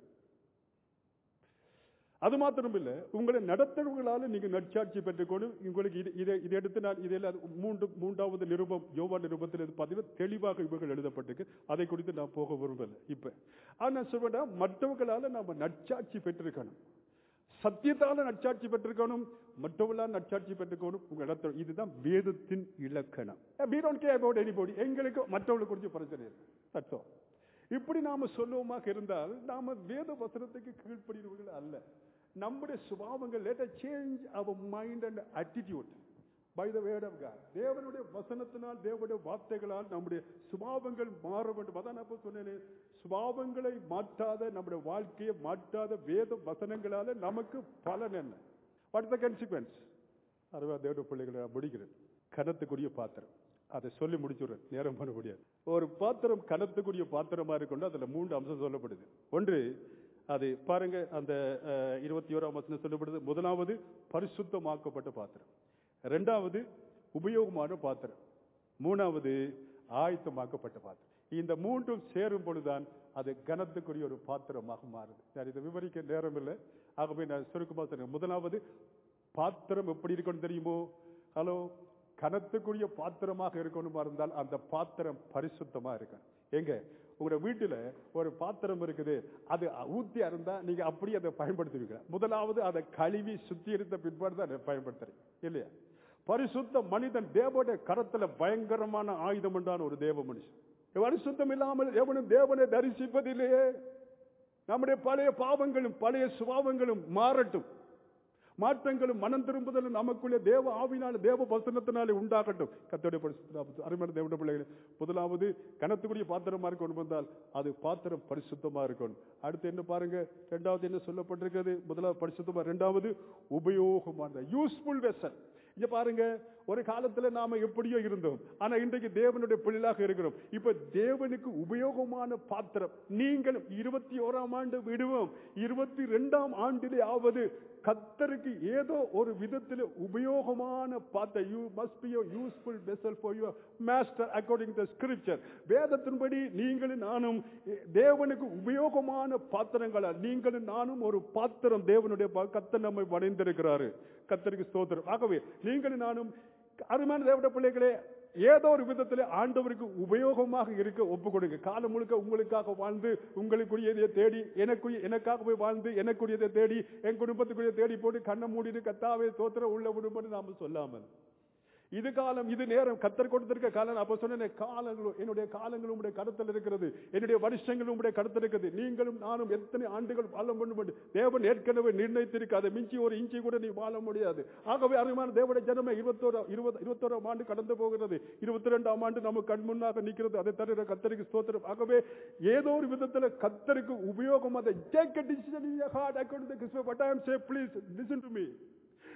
அது மாத்திரம் இல்ல, உங்களை நடத்துறவங்களால நீங்க நற்சாட்சி பெற்றுக்கொண்டு உங்களுக்கு இதை இதை எடுத்து நான் இதெல்லாம் மூன்று மூன்றாவது நிருபம், யோவான் நிருபத்தில் பார்த்தீங்கன்னா தெளிவாக இவர்கள் எழுதப்பட்டிருக்கு. அதை குறித்து நான் போக விரும்பல இப்ப. ஆனா சொல்றேன்னா, மற்றவர்களால நாம நற்சாட்சி பெற்றிருக்கணும், சத்தியத்தால நற்சாட்சி பெற்றிருக்கணும், மற்றவர்களால் நற்சாட்சி பெற்றுக்கணும். உங்க இடத்துல இதுதான் வேதத்தின் இலக்கணம். we don't care about anybody. எங்களுக்கு மற்றவர்களை குறித்து பிரச்சனை இல்லை. That's all. இப்படி நாம சொல்லுவோமாக இருந்தால் நாம வேத வசனத்துக்கு கீழ்ப்படினவர்கள் அல்ல. நம்முடைய சுபாவங்கள், let us change our mind and attitude by the word of God. தேவனுடைய வசனத்தினால், தேவனுடைய வார்த்தைகளால் நம்முடைய சுபாவங்கள் மாற வேண்டும். அதான் நான் சொன்னேன், சுபாவங்களை மாற்றாத, நம்முடைய வாழ்க்கையை மாற்றாத வேத வசனங்களால நமக்கு பலன் என்ன? What is the consequence? அறுபது தேவனுடைய பிள்ளைகளை முடிக்கிறேன். கனத்துக்குரிய பாத்திரம், அதை சொல்லி முடிச்சுடுறேன், நேரம் பண்ண முடியாது. ஒரு பாத்திரம் கனத்துக்குரிய பாத்திரமா இருக்கணும். அதுல மூன்று அம்சம் சொல்லப்படுது. ஒன்று, அது பாருங்க, அந்த இருபத்தி ஓராம் வசனம் சொல்லப்படுது. முதலாவது பரிசுத்தமாக்கப்பட்ட பாத்திரம், இரண்டாவது உபயோகமான பாத்திரம், மூணாவது ஆயத்தமாக்கப்பட்ட பாத்திரம். இந்த மூன்றும் சேரும் பொழுதுதான் அது கனத்துக்குரிய ஒரு பாத்திரமாக மாறுது. சரி, இதை விவரிக்க நேரம் இல்லை, ஆகவே நான் சுருக்கமாக சொன்னேன். முதலாவது பாத்திரம் எப்படி இருக்கணும் தெரியுமோ? ஹலோ, கனத்துக்குரிய பாத்திரமாக இருக்கணுமா இருந்தால் அந்த பாத்திரம் பரிசுத்தமா இருக்கணும். எங்க உங்களோட வீட்டுல ஒரு பாத்திரம் இருக்குது, அது ஊத்தியா இருந்தா நீங்க அப்படியே அதை பயன்படுத்துவீங்க. முதலாவது அதை கழுவி சுத்திகரித்த பிற்பாடு தான் அதை பயன்படுத்துறீங்க இல்லையா? பரிசுத்த மனிதன் தேவனுடைய கரத்துல பயங்கரமான ஆயுதம் உண்டான ஒரு தேவ மனுஷன். பரிசுத்தம் இல்லாமல் எவனும் தேவனை தரிசிப்பதில்லையே. நம்முடைய பழைய பாவங்களும் பழைய சுபாவங்களும் மாறட்டும், மாற்றங்களும் மனம் திரும்புதலும் நமக்குள்ளே தேவ ஆவினால, தேவ வசனத்தினாலே உண்டாகட்டும். கர்த்தருடைய பரிசுத்த அருமையான தேவனுடைய பிள்ளைகளே, முதலாவது கனத்துக்குரிய பாத்திரமா இருக்கணும் வந்தால் அது பாத்திரம் பரிசுத்தமா இருக்கணும். அடுத்து என்ன பாருங்க, இரண்டாவது என்ன சொல்லப்பட்டிருக்கிறது? முதலாவது பரிசுத்தமா, இரண்டாவது உபயோகமான யூஸ்ஃபுல் வெசல். இங்க பாருங்க, ஒரு காலத்துல நாம எப்படியோ இருந்தோம், ஆனா இன்றைக்கு தேவனுடைய பிள்ளைகளாக இருக்கிறோம். இப்ப தேவனுக்கு உபயோகமான பாத்திரம். நீங்கள் இருபத்தி ஓராம் ஆண்டு விடுவோம், இருபத்தி இரண்டாம் ஆண்டிலே ஆவது கர்த்தருக்கு ஏதோ ஒரு விதத்தில் உபயோகமான பாத்திரம். You must be a useful vessel for your master according to the scripture. வேதத்தின்படி நீங்களும் நானும் தேவனுக்கு உபயோகமான பாத்திரங்களா, நீங்களும் நானும் ஒரு பாத்திரம். தேவனுடைய கர்த்தர் நம்மை வணைந்திருக்கிறாரு. கர்த்தருக்கு ஸ்தோத்திரம். ஆகவே நீங்களும் நானும் அருமையான தேவனுடைய பிள்ளைகளே, ஏதோ ஒரு விதத்தில் ஆண்டவருக்கு உபயோகமாக இருக்க ஒப்பு கொடுங்க. காலம் முழுக்க உங்களுக்காக வாழ்ந்து, உங்களுக்குரியதை தேடி, எனக்குரிய எனக்காக போய் வாழ்ந்து, எனக்குரியதை தேடி, என் குடும்பத்துக்குரிய தேடி போட்டு கண்ணை மூடிட்டு கத்தாவே தோத்திர உள்ள விடும்போது நாம சொல்லாமல், இது காலம், இது நேரம், கத்தர் கொடுத்திருக்க காலம். அப்ப சொன்ன காலங்களும், என்னுடைய காலங்களும் உங்களுடைய கருத்தில் இருக்கிறது, என்னுடைய வருஷங்களும் உங்களுடைய கருத்தில் இருக்கிறது. நீங்களும் நானும் எத்தனை ஆண்டுகள் வாழ வேண்டும் தேவன் ஏற்கனவே நிர்ணயித்திருக்கு. அதை மிஞ்சி ஒரு இஞ்சி கூட நீ வாழ முடியாது. ஆகவே அருமையான தேவனுடைய ஜனமே, இருபத்தோரா இருபது இருபத்தோராம் ஆண்டு கடந்து போகிறது, இருபத்தி ரெண்டாம் ஆண்டு நம்ம கண் முன்னாக நிற்கிறது. அதை தருகிற கத்தருக்கு ஸ்தோத்திரம். ஆகவே ஏதோ ஒரு விதத்தில் கத்தருக்கு உபயோகம். அதை take a decision in your heart according to the What I am saying, please listen to me. ஏதோ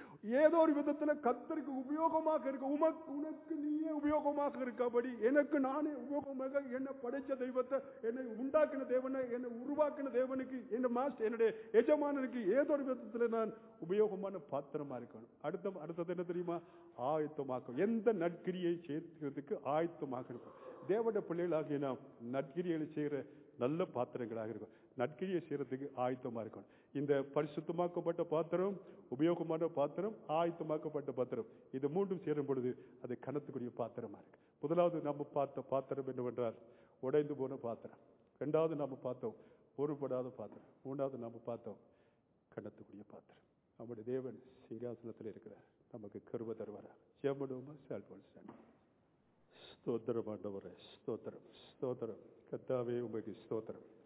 ஏதோ ஒரு விதத்துல கர்த்தருக்கு உபயோகமாக இருக்க, உமக்கு உனக்கு நீயே உபயோகமாக இருக்கபடி எனக்கு நானே உபயோகமாக, என்னை படைச்ச தெய்வத்தை, என்னை உண்டாக்கின தேவனை, என்னை உருவாக்கின தேவனுக்கு, என் மாஸ்டர் என்னுடைய எஜமானனுக்கு ஏதோ ஒரு விதத்துல நான் உபயோகமான பாத்திரமா இருக்கணும். அடுத்த அடுத்தது என்ன தெரியுமா? ஆயத்தமாக்கும். எந்த நற்கிரியை சேர்க்கிறதுக்கு ஆயத்தமாக இருக்கும். தேவனுடைய பிள்ளைகளாகிய நாம் நற்கிரியை செய்கிற நல்ல பாத்திரங்களாக இருக்கும். நற்கிரியை செய்யறதுக்கு ஆயத்தமா இருக்கணும். இந்த பரிசுத்தமாக்கப்பட்ட பாத்திரம், உபயோகமான பாத்திரம், ஆயத்தமாக்கப்பட்ட பாத்திரம், இது மூன்றும் சேரும் பொழுது அது கனத்துக்குரிய பாத்திரமா இருக்கு. முதலாவது நம்ம பார்த்த பாத்திரம் என்னவென்றால் உடைந்து போன பாத்திரம். இரண்டாவது நம்ம பார்த்தோம் பொறுப்படாத பாத்திரம். மூன்றாவது நம்ம பார்த்தோம் கனத்துக்குரிய பாத்திரம். நம்முடைய தேவன் சிங்காசனத்தில் இருக்கிறார். நமக்கு கருவ தருவாரா? ஜெபடுவோமா? Cell phone stand. ஸ்தோத்திரம் ஆண்டவரே, ஸ்தோத்திரம், ஸ்தோத்திரம். கர்த்தாவே உமக்கு ஸ்தோத்திரம்.